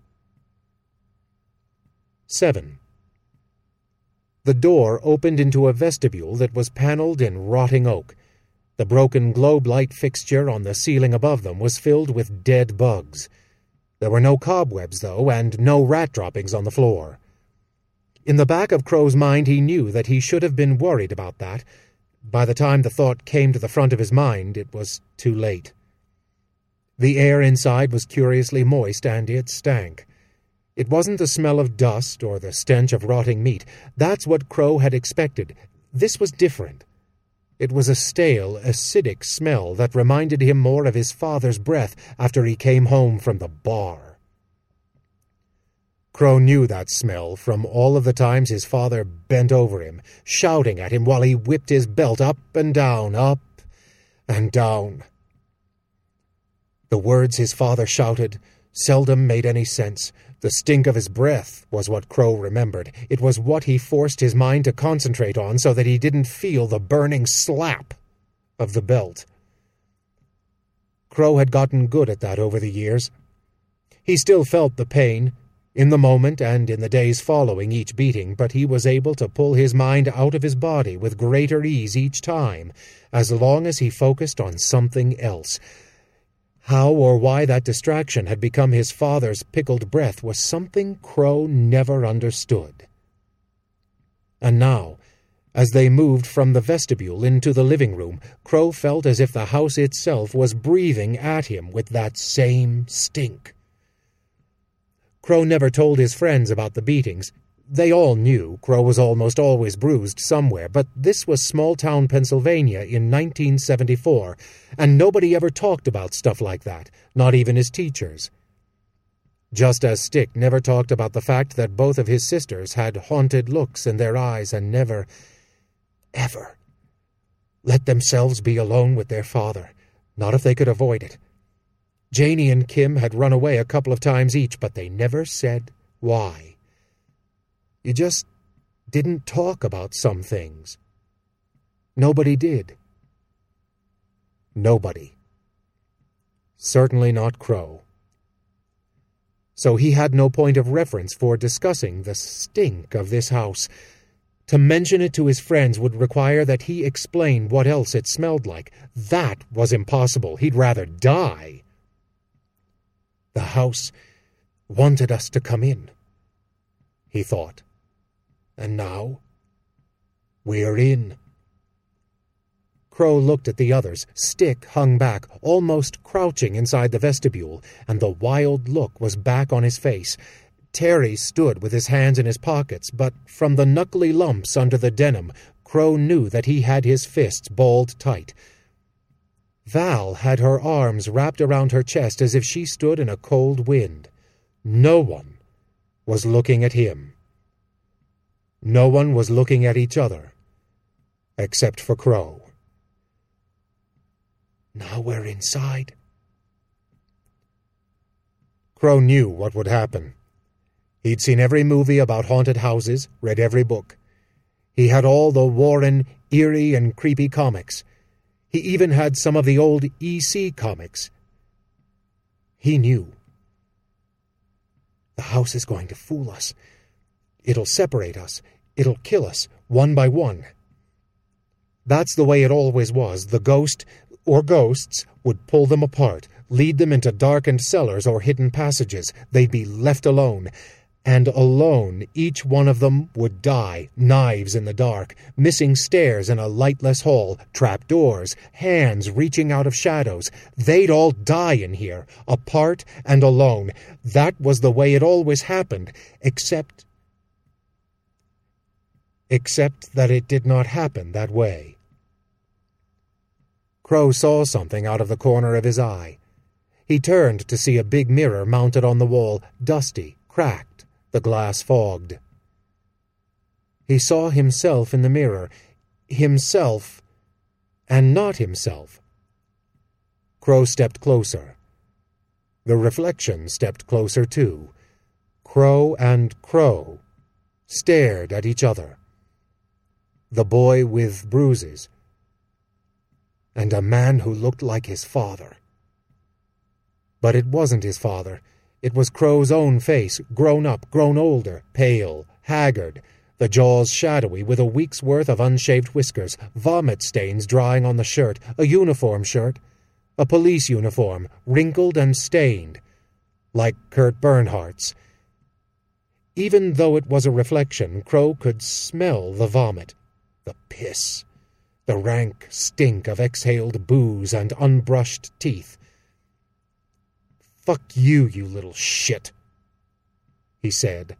[SPEAKER 3] Seven. The door opened into a vestibule that was paneled in rotting oak. The broken globe light fixture on the ceiling above them was filled with dead bugs. There were no cobwebs, though, and no rat droppings on the floor. In the back of Crow's mind he knew that he should have been worried about that. By the time the thought came to the front of his mind, it was too late. The air inside was curiously moist, and it stank. It wasn't the smell of dust or the stench of rotting meat. That's what Crow had expected. This was different. It was a stale, acidic smell that reminded him more of his father's breath after he came home from the bar. Crow knew that smell from all of the times his father bent over him, shouting at him while he whipped his belt up and down, up and down. The words his father shouted seldom made any sense. The stink of his breath was what Crow remembered. It was what he forced his mind to concentrate on so that he didn't feel the burning slap of the belt. Crow had gotten good at that over the years. He still felt the pain, in the moment and in the days following each beating, but he was able to pull his mind out of his body with greater ease each time, as long as he focused on something else. How or why that distraction had become his father's pickled breath was something Crow never understood. And now, as they moved from the vestibule into the living room, Crow felt as if the house itself was breathing at him with that same stink. Crow never told his friends about the beatings. They all knew Crow was almost always bruised somewhere, but this was small-town Pennsylvania in nineteen seventy-four, and nobody ever talked about stuff like that, not even his teachers. Just as Stick never talked about the fact that both of his sisters had haunted looks in their eyes and never, ever, let themselves be alone with their father, not if they could avoid it. Janie and Kim had run away a couple of times each, but they never said why. You just didn't talk about some things. Nobody did. Nobody. Certainly not Crow. So he had no point of reference for discussing the stink of this house. To mention it to his friends would require that he explain what else it smelled like. That was impossible. He'd rather die. The house wanted us to come in, he thought. And now, we're in. Crow looked at the others. Stick hung back, almost crouching inside the vestibule, and the wild look was back on his face. Terry stood with his hands in his pockets, but from the knuckly lumps under the denim, Crow knew that he had his fists balled tight. Val had her arms wrapped around her chest as if she stood in a cold wind. No one was looking at him. No one was looking at each other, except for Crow. Now we're inside. Crow knew what would happen. He'd seen every movie about haunted houses, read every book. He had all the Warren, eerie, and creepy comics. He even had some of the old E C comics. He knew. The house is going to fool us. It'll separate us. It'll kill us, one by one. That's the way it always was. The ghost, or ghosts, would pull them apart, lead them into darkened cellars or hidden passages. They'd be left alone. And alone, each one of them would die, knives in the dark, missing stairs in a lightless hall, trap doors, hands reaching out of shadows. They'd all die in here, apart and alone. That was the way it always happened, except... except that it did not happen that way. Crow saw something out of the corner of his eye. He turned to see a big mirror mounted on the wall, dusty, cracked, the glass fogged. He saw himself in the mirror, himself and not himself. Crow stepped closer. The reflection stepped closer too. Crow and Crow stared at each other. The boy with bruises, and a man who looked like his father. But it wasn't his father. It was Crow's own face, grown up, grown older, pale, haggard, the jaws shadowy with a week's worth of unshaved whiskers, vomit stains drying on the shirt, a uniform shirt, a police uniform, wrinkled and stained, like Kurt Bernhardt's. Even though it was a reflection, Crow could smell the vomit, the piss, the rank stink of exhaled booze and unbrushed teeth. "Fuck you, you little shit," he said.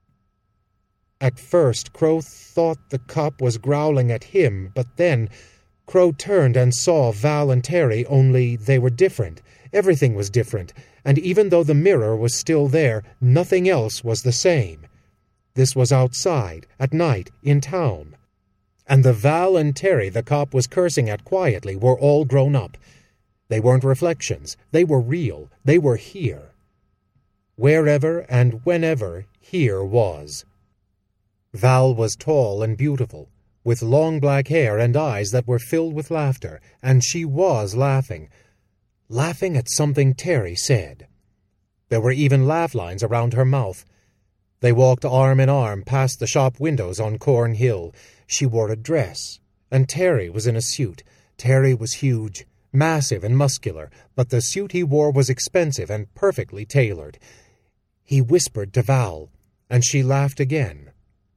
[SPEAKER 3] At first, Crow thought the cop was growling at him, but then Crow turned and saw Val and Terry, only they were different. Everything was different, and even though the mirror was still there, nothing else was the same. This was outside, at night, in town. And the Val and Terry the cop was cursing at quietly were all grown up. They weren't reflections. They were real. They were here. Wherever and whenever here was. Val was tall and beautiful, with long black hair and eyes that were filled with laughter, and she was laughing. Laughing at something Terry said. There were even laugh lines around her mouth. They walked arm in arm past the shop windows on Corn Hill. She wore a dress, and Terry was in a suit. Terry was huge, massive and muscular, but the suit he wore was expensive and perfectly tailored. He whispered to Val, and she laughed again.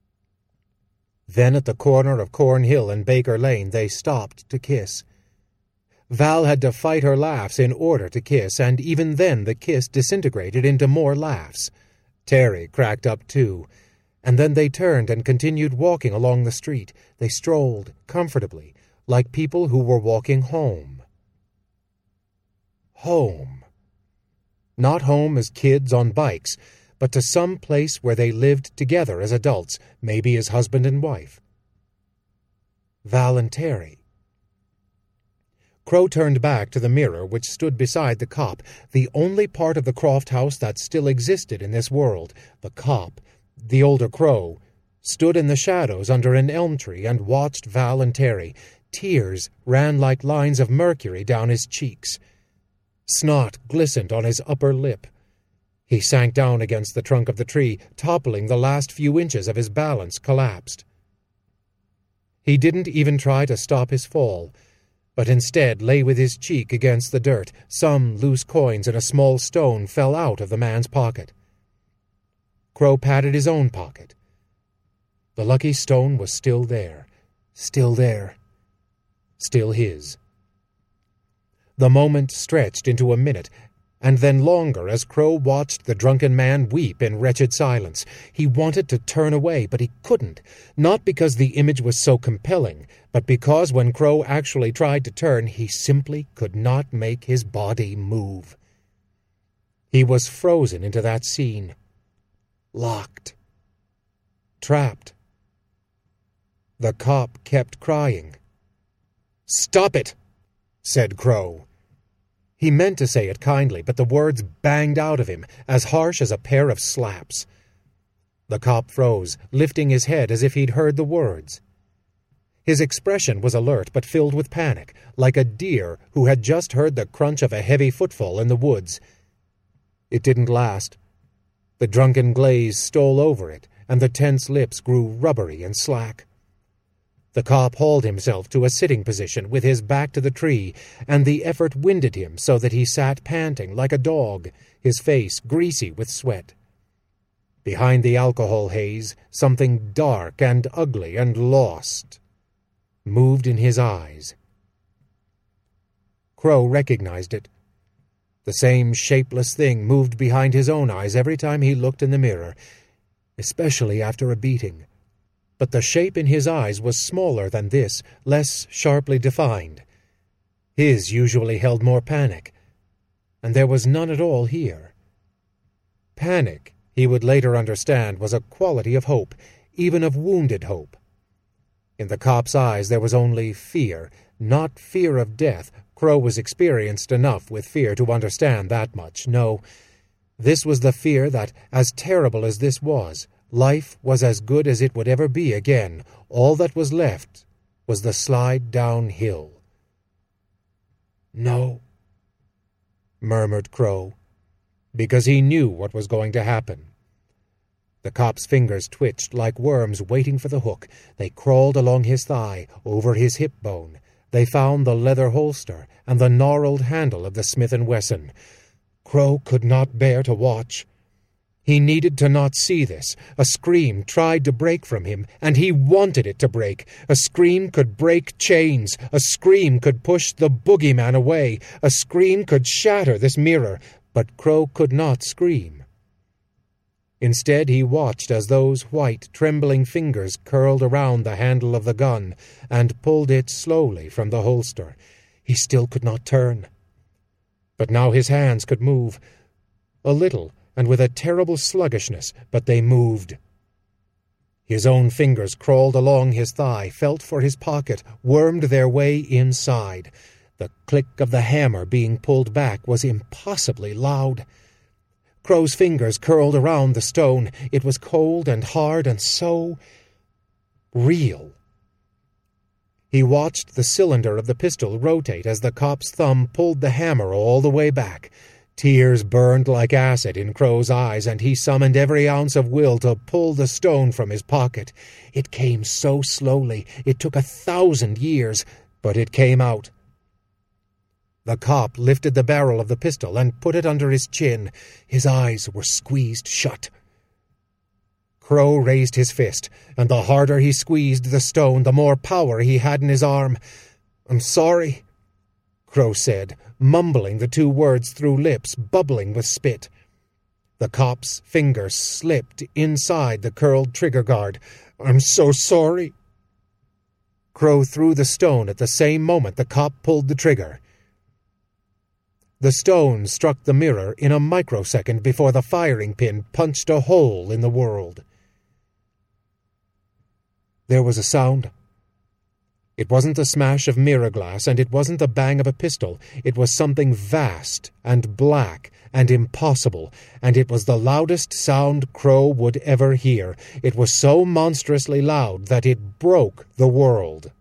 [SPEAKER 3] Then at the corner of Corn Hill and Baker Lane they stopped to kiss. Val had to fight her laughs in order to kiss, and even then the kiss disintegrated into more laughs. Terry cracked up too, and then they turned and continued walking along the street. They strolled comfortably, like people who were walking home. Home. Not home as kids on bikes, but to some place where they lived together as adults, maybe as husband and wife. Val and Terry. Crow turned back to the mirror which stood beside the cop, the only part of the Croft house that still existed in this world. The cop, the older Crow, stood in the shadows under an elm tree and watched Val and Terry. Tears ran like lines of mercury down his cheeks. Snot glistened on his upper lip. He sank down against the trunk of the tree, toppling. The last few inches of his balance collapsed. He didn't even try to stop his fall, but instead lay with his cheek against the dirt. Some loose coins and a small stone fell out of the man's pocket. Crow patted his own pocket. The lucky stone was still there, still there, still his. The moment stretched into a minute, and then longer as Crow watched the drunken man weep in wretched silence. He wanted to turn away, but he couldn't, not because the image was so compelling, but because when Crow actually tried to turn, he simply could not make his body move. He was frozen into that scene. Locked. Trapped. The cop kept crying. "Stop it!" said Crow. He meant to say it kindly, but the words banged out of him, as harsh as a pair of slaps. The cop froze, lifting his head as if he'd heard the words. His expression was alert but filled with panic, like a deer who had just heard the crunch of a heavy footfall in the woods. It didn't last. The drunken glaze stole over it, and the tense lips grew rubbery and slack. The cop hauled himself to a sitting position with his back to the tree, and the effort winded him so that he sat panting like a dog, his face greasy with sweat. Behind the alcohol haze, something dark and ugly and lost moved in his eyes. Crow recognized it. The same shapeless thing moved behind his own eyes every time he looked in the mirror, especially after a beating. But the shape in his eyes was smaller than this, less sharply defined. His usually held more panic, and there was none at all here. Panic, he would later understand, was a quality of hope, even of wounded hope. In the cop's eyes there was only fear, not fear of death. Crow was experienced enough with fear to understand that much. No, this was the fear that, as terrible as this was, life was as good as it would ever be again. All that was left was the slide downhill. "No," murmured Crow, because he knew what was going to happen. The cop's fingers twitched like worms waiting for the hook. They crawled along his thigh, over his hip bone. They found the leather holster and the gnarled handle of the Smith and Wesson. Crow could not bear to watch. He needed to not see this. A scream tried to break from him, and he wanted it to break. A scream could break chains. A scream could push the boogeyman away. A scream could shatter this mirror. But Crow could not scream. Instead, he watched as those white, trembling fingers curled around the handle of the gun and pulled it slowly from the holster. He still could not turn. But now his hands could move. A little, and with a terrible sluggishness, but they moved. His own fingers crawled along his thigh, felt for his pocket, wormed their way inside. The click of the hammer being pulled back was impossibly loud. Crow's fingers curled around the stone. It was cold and hard and so real. He watched the cylinder of the pistol rotate as the cop's thumb pulled the hammer all the way back. Tears burned like acid in Crow's eyes, and he summoned every ounce of will to pull the stone from his pocket. It came so slowly, it took a thousand years, but it came out. The cop lifted the barrel of the pistol and put it under his chin. His eyes were squeezed shut. Crow raised his fist, and the harder he squeezed the stone, the more power he had in his arm. "I'm sorry," Crow said, mumbling the two words through lips bubbling with spit. The cop's fingers slipped inside the curled trigger guard. "I'm so sorry." Crow threw the stone at the same moment the cop pulled the trigger. The stone struck the mirror in a microsecond before the firing pin punched a hole in the world. There was a sound. It wasn't the smash of mirror glass, and it wasn't the bang of a pistol. It was something vast and black and impossible, and it was the loudest sound Crow would ever hear. It was so monstrously loud that it broke the world.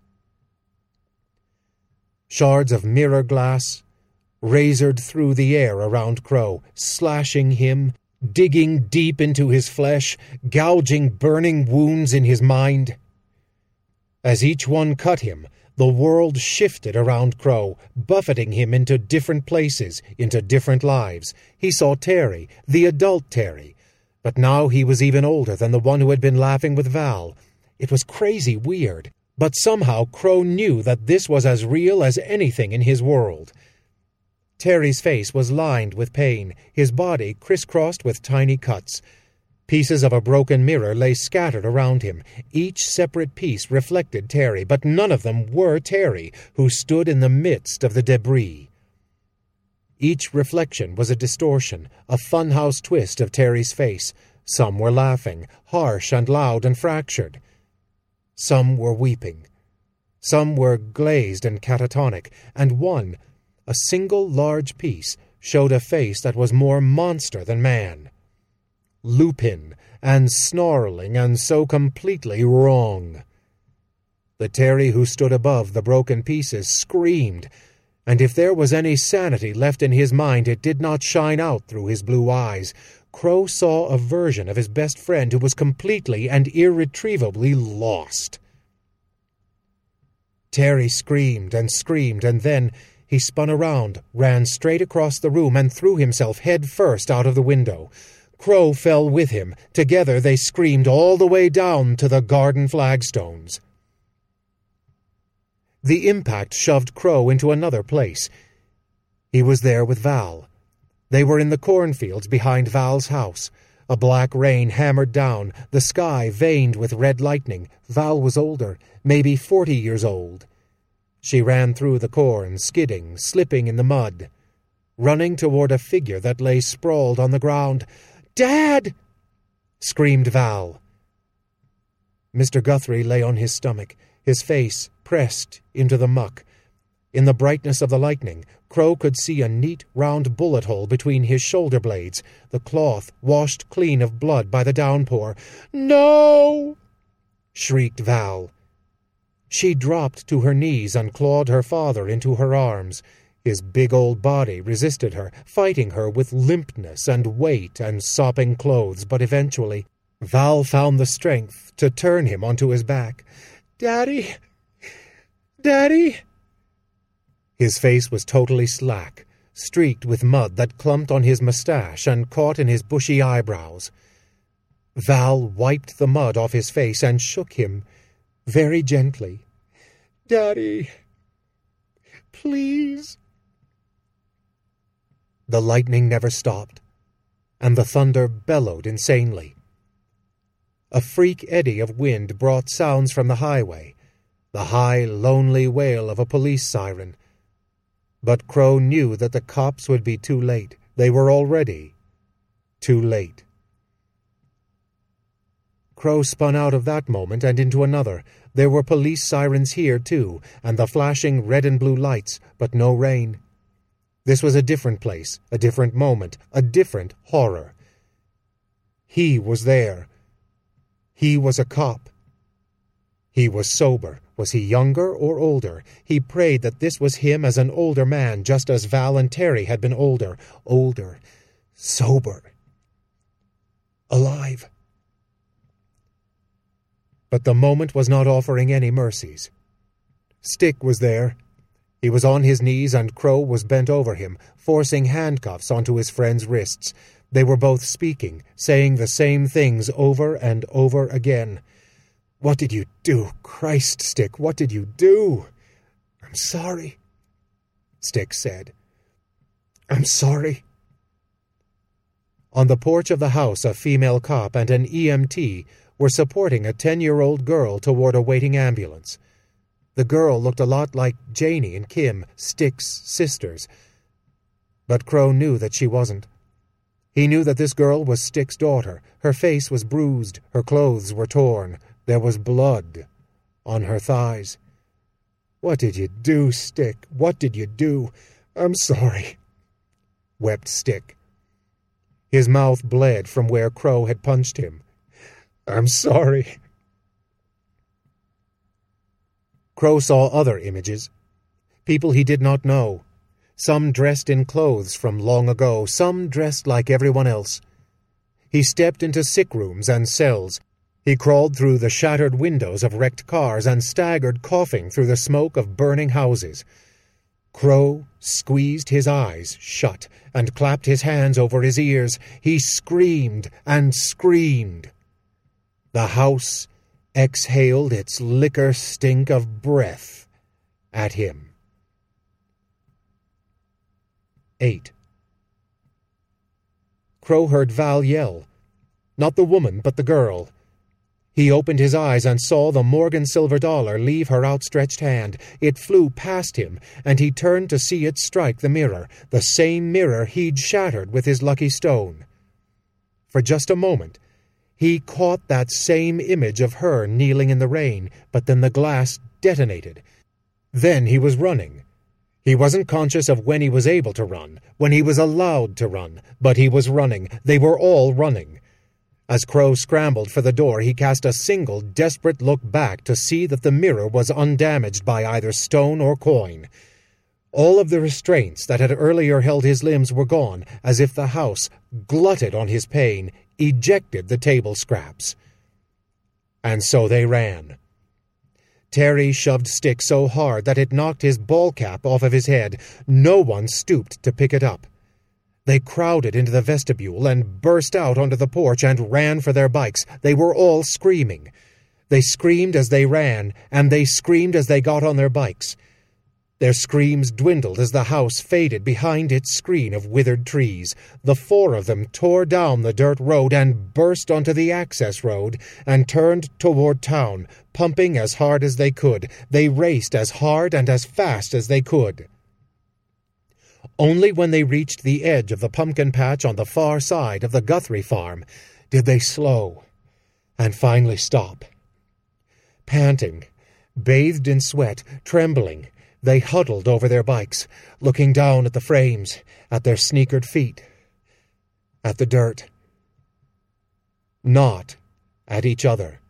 [SPEAKER 3] Shards of mirror glass razored through the air around Crow, slashing him, digging deep into his flesh, gouging burning wounds in his mind. As each one cut him, the world shifted around Crow, buffeting him into different places, into different lives. He saw Terry, the adult Terry, but now he was even older than the one who had been laughing with Val. It was crazy weird, but somehow Crow knew that this was as real as anything in his world. Terry's face was lined with pain, his body crisscrossed with tiny cuts. Pieces of a broken mirror lay scattered around him. Each separate piece reflected Terry, but none of them were Terry, who stood in the midst of the debris. Each reflection was a distortion, a funhouse twist of Terry's face. Some were laughing, harsh and loud and fractured. Some were weeping. Some were glazed and catatonic, and one, a single large piece, showed a face that was more monster than man. Lupin, and snarling and so completely wrong. The Terry who stood above the broken pieces screamed, and if there was any sanity left in his mind, it did not shine out through his blue eyes. Crow saw a version of his best friend who was completely and irretrievably lost. Terry screamed and screamed, and then he spun around, ran straight across the room, and threw himself head first out of the window. Crow fell with him. Together they screamed all the way down to the garden flagstones. The impact shoved Crow into another place. He was there with Val. They were in the cornfields behind Val's house. A black rain hammered down, the sky veined with red lightning. Val was older, maybe forty years old. She ran through the corn, skidding, slipping in the mud, running toward a figure that lay sprawled on the ground. "Dad!" screamed Val. Mister Guthrie lay on his stomach, his face pressed into the muck. In the brightness of the lightning, Crow could see a neat, round bullet hole between his shoulder blades, the cloth washed clean of blood by the downpour. "No!" shrieked Val. She dropped to her knees and clawed her father into her arms. His big old body resisted her, fighting her with limpness and weight and sopping clothes, but eventually Val found the strength to turn him onto his back. "Daddy! Daddy!" His face was totally slack, streaked with mud that clumped on his mustache and caught in his bushy eyebrows. Val wiped the mud off his face and shook him very gently. "Daddy, please." The lightning never stopped, and the thunder bellowed insanely. A freak eddy of wind brought sounds from the highway, the high, lonely wail of a police siren. But Crow knew that the cops would be too late. They were already too late. Crow spun out of that moment and into another. There were police sirens here, too, and the flashing red and blue lights, but no rain. This was a different place, a different moment, a different horror. He was there. He was a cop. He was sober. Was he younger or older? He prayed that this was him as an older man, just as Val and Terry had been older. Older. Sober. Alive. But the moment was not offering any mercies. Stick was there. He was on his knees and Crow was bent over him, forcing handcuffs onto his friend's wrists. They were both speaking, saying the same things over and over again. "What did you do? Christ, Stick, what did you do?" "I'm sorry," Stick said. "I'm sorry." On the porch of the house, a female cop and an E M T were supporting a ten-year-old girl toward a waiting ambulance. The girl looked a lot like Janie and Kim, Stick's sisters. But Crow knew that she wasn't. He knew that this girl was Stick's daughter. Her face was bruised, her clothes were torn. There was blood on her thighs. "What did you do, Stick? What did you do? I'm sorry," wept Stick. His mouth bled from where Crow had punched him. "I'm sorry." Crow saw other images. People he did not know. Some dressed in clothes from long ago, some dressed like everyone else. He stepped into sick rooms and cells. He crawled through the shattered windows of wrecked cars and staggered coughing through the smoke of burning houses. Crow squeezed his eyes shut and clapped his hands over his ears. He screamed and screamed. The house exhaled its liquor stink of breath at him. Eight. Crow heard Val yell. Not the woman, but the girl. He opened his eyes and saw the Morgan silver dollar leave her outstretched hand. It flew past him, and he turned to see it strike the mirror, the same mirror he'd shattered with his lucky stone. For just a moment, he caught that same image of her kneeling in the rain, but then the glass detonated. Then he was running. He wasn't conscious of when he was able to run, when he was allowed to run, but he was running. They were all running. As Crow scrambled for the door, he cast a single, desperate look back to see that the mirror was undamaged by either stone or coin. All of the restraints that had earlier held his limbs were gone, as if the house, glutted on his pain, ejected the table scraps. And so they ran. Terry shoved Stick so hard that it knocked his ball cap off of his head. No one stooped to pick it up. They crowded into the vestibule and burst out onto the porch and ran for their bikes. They were all screaming. They screamed as they ran, and they screamed as they got on their bikes. Their screams dwindled as the house faded behind its screen of withered trees. The four of them tore down the dirt road and burst onto the access road and turned toward town, pumping as hard as they could. They raced as hard and as fast as they could. Only when they reached the edge of the pumpkin patch on the far side of the Guthrie farm did they slow and finally stop. Panting, Bathed in sweat, trembling, they huddled over their bikes, looking down at the frames, at their sneakered feet, at the dirt. Not at each other.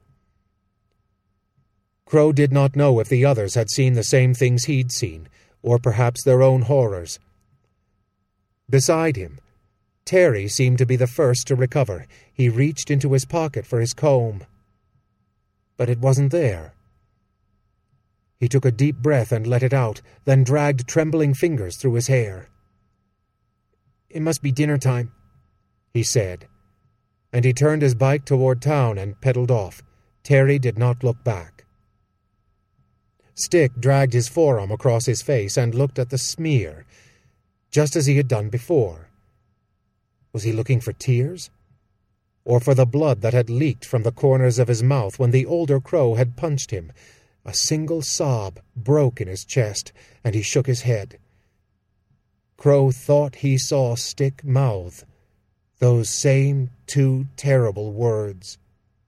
[SPEAKER 3] Crow did not know if the others had seen the same things he'd seen, or perhaps their own horrors. Beside him, Terry seemed to be the first to recover. He reached into his pocket for his comb. But it wasn't there. He took a deep breath and let it out, then dragged trembling fingers through his hair. "It must be dinner time," he said, and he turned his bike toward town and pedaled off. Terry did not look back. Stick dragged his forearm across his face and looked at the smear, just as he had done before. Was he looking for tears? Or for the blood that had leaked from the corners of his mouth when the older Crow had punched him? A single sob broke in his chest, and he shook his head. Crow thought he saw Stick mouth those same two terrible words.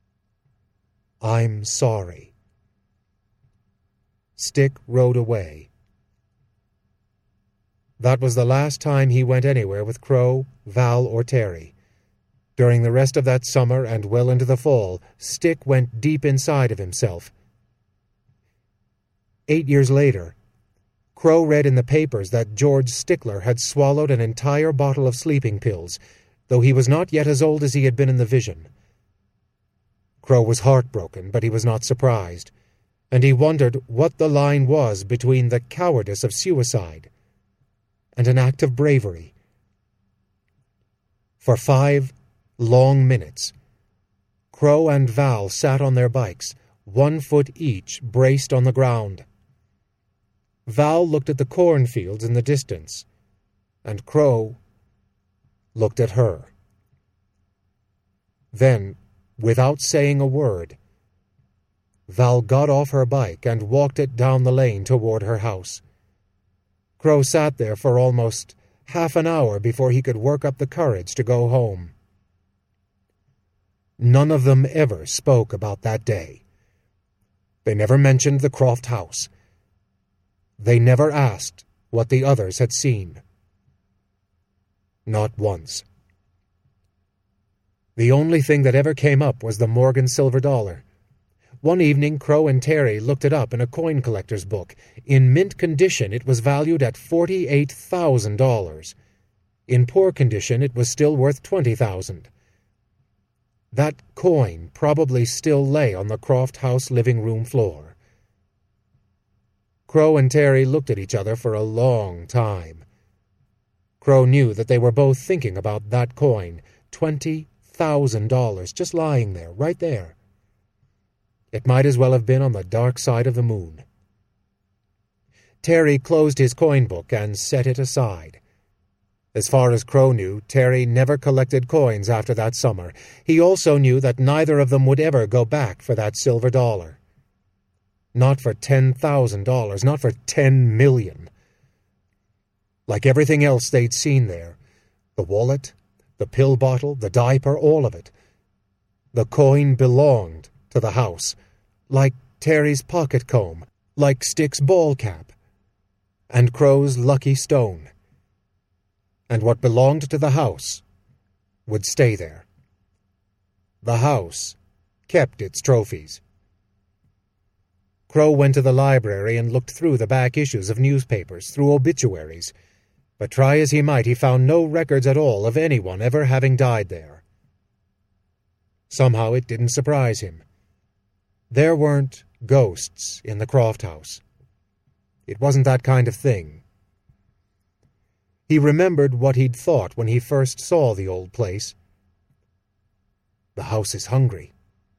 [SPEAKER 3] "I'm sorry." Stick rode away. That was the last time he went anywhere with Crow, Val, or Terry. During the rest of that summer and well into the fall, Stick went deep inside of himself. Eight years later, Crow read in the papers that George Stickler had swallowed an entire bottle of sleeping pills, though he was not yet as old as he had been in the vision. Crow was heartbroken, but he was not surprised, and he wondered what the line was between the cowardice of suicide and an act of bravery. For five long minutes, Crow and Val sat on their bikes, one foot each braced on the ground. Val looked at the cornfields in the distance, and Crow looked at her. Then, without saying a word, Val got off her bike and walked it down the lane toward her house. Crow sat there for almost half an hour before he could work up the courage to go home. None of them ever spoke about that day. They never mentioned the Croft house. They never asked what the others had seen. Not once. The only thing that ever came up was the Morgan silver dollar. One evening, Crow and Terry looked it up in a coin collector's book. In mint condition, it was valued at forty-eight thousand dollars. In poor condition, it was still worth twenty thousand dollars. That coin probably still lay on the Croft house living room floor. Crow and Terry looked at each other for a long time. Crow knew that they were both thinking about that coin, twenty thousand dollars, just lying there, right there. It might as well have been on the dark side of the moon. Terry closed his coin book and set it aside. As far as Crow knew, Terry never collected coins after that summer. He also knew that neither of them would ever go back for that silver dollar. Not for ten thousand dollars, not for ten million dollars. Like everything else they'd seen there, the wallet, the pill bottle, the diaper, all of it, the coin belonged to the house, like Terry's pocket comb, like Stick's ball cap, and Crow's lucky stone. And what belonged to the house would stay there. The house kept its trophies. Crow went to the library and looked through the back issues of newspapers, through obituaries, but try as he might, he found no records at all of anyone ever having died there. Somehow it didn't surprise him. There weren't ghosts in the Croft house. It wasn't that kind of thing. He remembered what he'd thought when he first saw the old place. The house is hungry.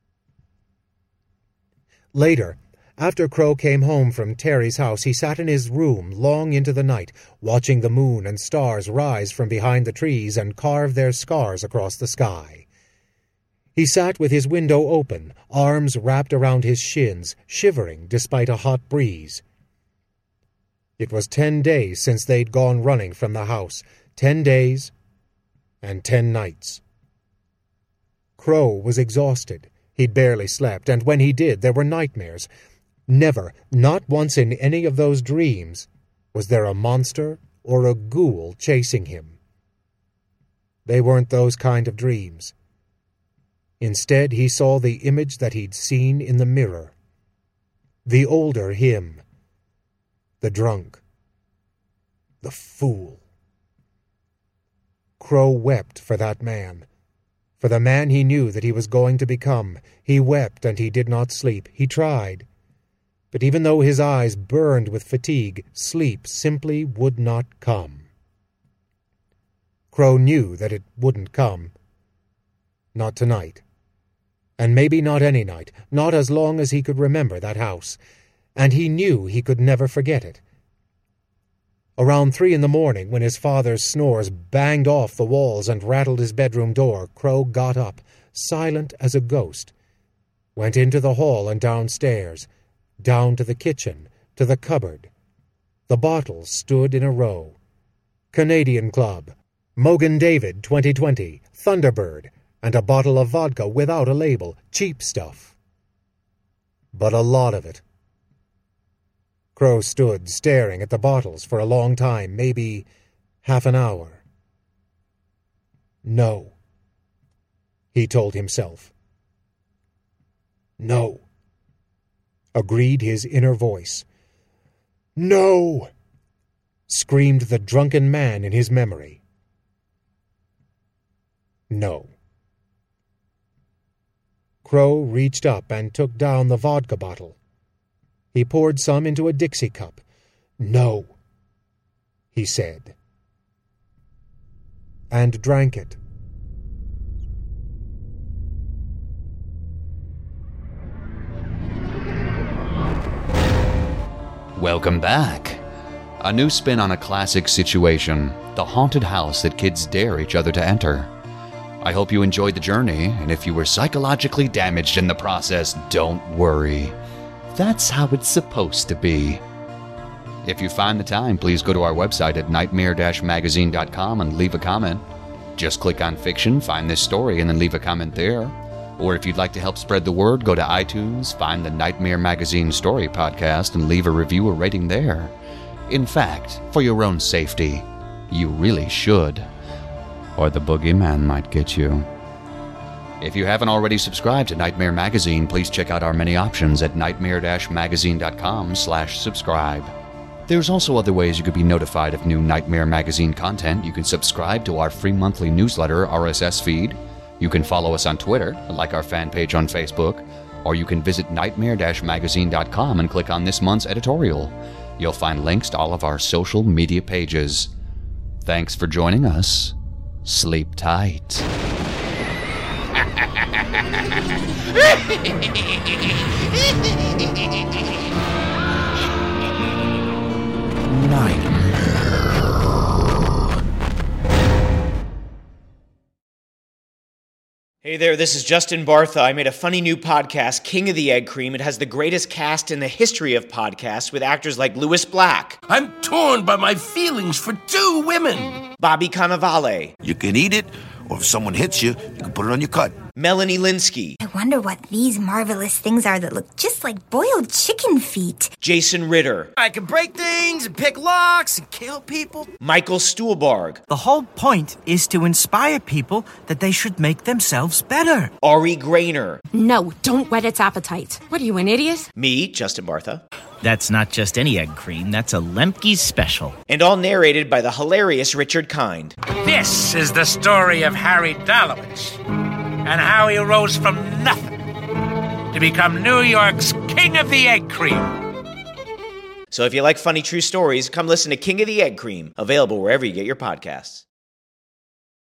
[SPEAKER 3] Later, after Crow came home from Terry's house, he sat in his room long into the night, watching the moon and stars rise from behind the trees and carve their scars across the sky. He sat with his window open, arms wrapped around his shins, shivering despite a hot breeze. It was ten days since they'd gone running from the house. Ten days and ten nights. Crow was exhausted. He'd barely slept, and when he did, there were nightmares. Never, not once in any of those dreams, was there a monster or a ghoul chasing him. They weren't those kind of dreams. Instead, he saw the image that he'd seen in the mirror. The older him. The drunk. The fool. Crow wept for that man. For the man he knew that he was going to become. He wept and he did not sleep. He tried. But even though his eyes burned with fatigue, sleep simply would not come. Crow knew that it wouldn't come. Not tonight. And maybe not any night, not as long as he could remember that house. And he knew he could never forget it. Around three in the morning, when his father's snores banged off the walls and rattled his bedroom door, Crow got up, silent as a ghost, went into the hall and downstairs, down to the kitchen, to the cupboard. The bottles stood in a row. Canadian Club, Mogan David twenty twenty, Thunderbird, and a bottle of vodka without a label, cheap stuff. But a lot of it. Crow stood staring at the bottles for a long time, maybe half an hour. No, he told himself. No, agreed his inner voice. No, screamed the drunken man in his memory. No. Crow reached up and took down the vodka bottle. He poured some into a Dixie cup. No, he said, and drank it.
[SPEAKER 2] Welcome back. A new spin on a classic situation, the haunted house that kids dare each other to enter. I hope you enjoyed the journey, and if you were psychologically damaged in the process, don't worry. That's how it's supposed to be. If you find the time, please go to our website at nightmare dash magazine dot com and leave a comment. Just click on fiction, find this story, and then leave a comment there. Or if you'd like to help spread the word, go to iTunes, find the Nightmare Magazine Story Podcast, and leave a review or rating there. In fact, for your own safety, you really should. Or the boogeyman might get you. If you haven't already subscribed to Nightmare Magazine, please check out our many options at nightmare dash magazine dot com slash subscribe. There's also other ways you could be notified of new Nightmare Magazine content. You can subscribe to our free monthly newsletter R S S feed. You can follow us on Twitter, like our fan page on Facebook, or you can visit nightmare dash magazine dot com and click on this month's editorial. You'll find links to all of our social media pages. Thanks for joining us. Sleep tight.
[SPEAKER 4] Hey there, this is Justin Bartha. I made a funny new podcast, King of the Egg Cream. It has the greatest cast in the history of podcasts with actors like Louis Black.
[SPEAKER 5] I'm torn by my feelings for two women.
[SPEAKER 4] Bobby Cannavale.
[SPEAKER 5] You can eat it, or if someone hits you, you can put it on your cut.
[SPEAKER 4] Melanie Linsky.
[SPEAKER 6] I wonder what these marvelous things are that look just like boiled chicken feet.
[SPEAKER 4] Jason Ritter.
[SPEAKER 7] I can break things and pick locks and kill people.
[SPEAKER 4] Michael Stuhlbarg.
[SPEAKER 7] The whole point is to inspire people that they should make themselves better.
[SPEAKER 4] Ari Grainer.
[SPEAKER 8] No, don't whet its appetite. What are you, an idiot?
[SPEAKER 4] Me, Justin Bartha.
[SPEAKER 9] That's not just any egg cream, that's a Lemke's special.
[SPEAKER 4] And all narrated by the hilarious Richard Kind.
[SPEAKER 10] This is the story of Harry Dalowitz and how he rose from nothing to become New York's King of the Egg Cream.
[SPEAKER 4] So if you like funny true stories, come listen to King of the Egg Cream, available wherever you get your podcasts.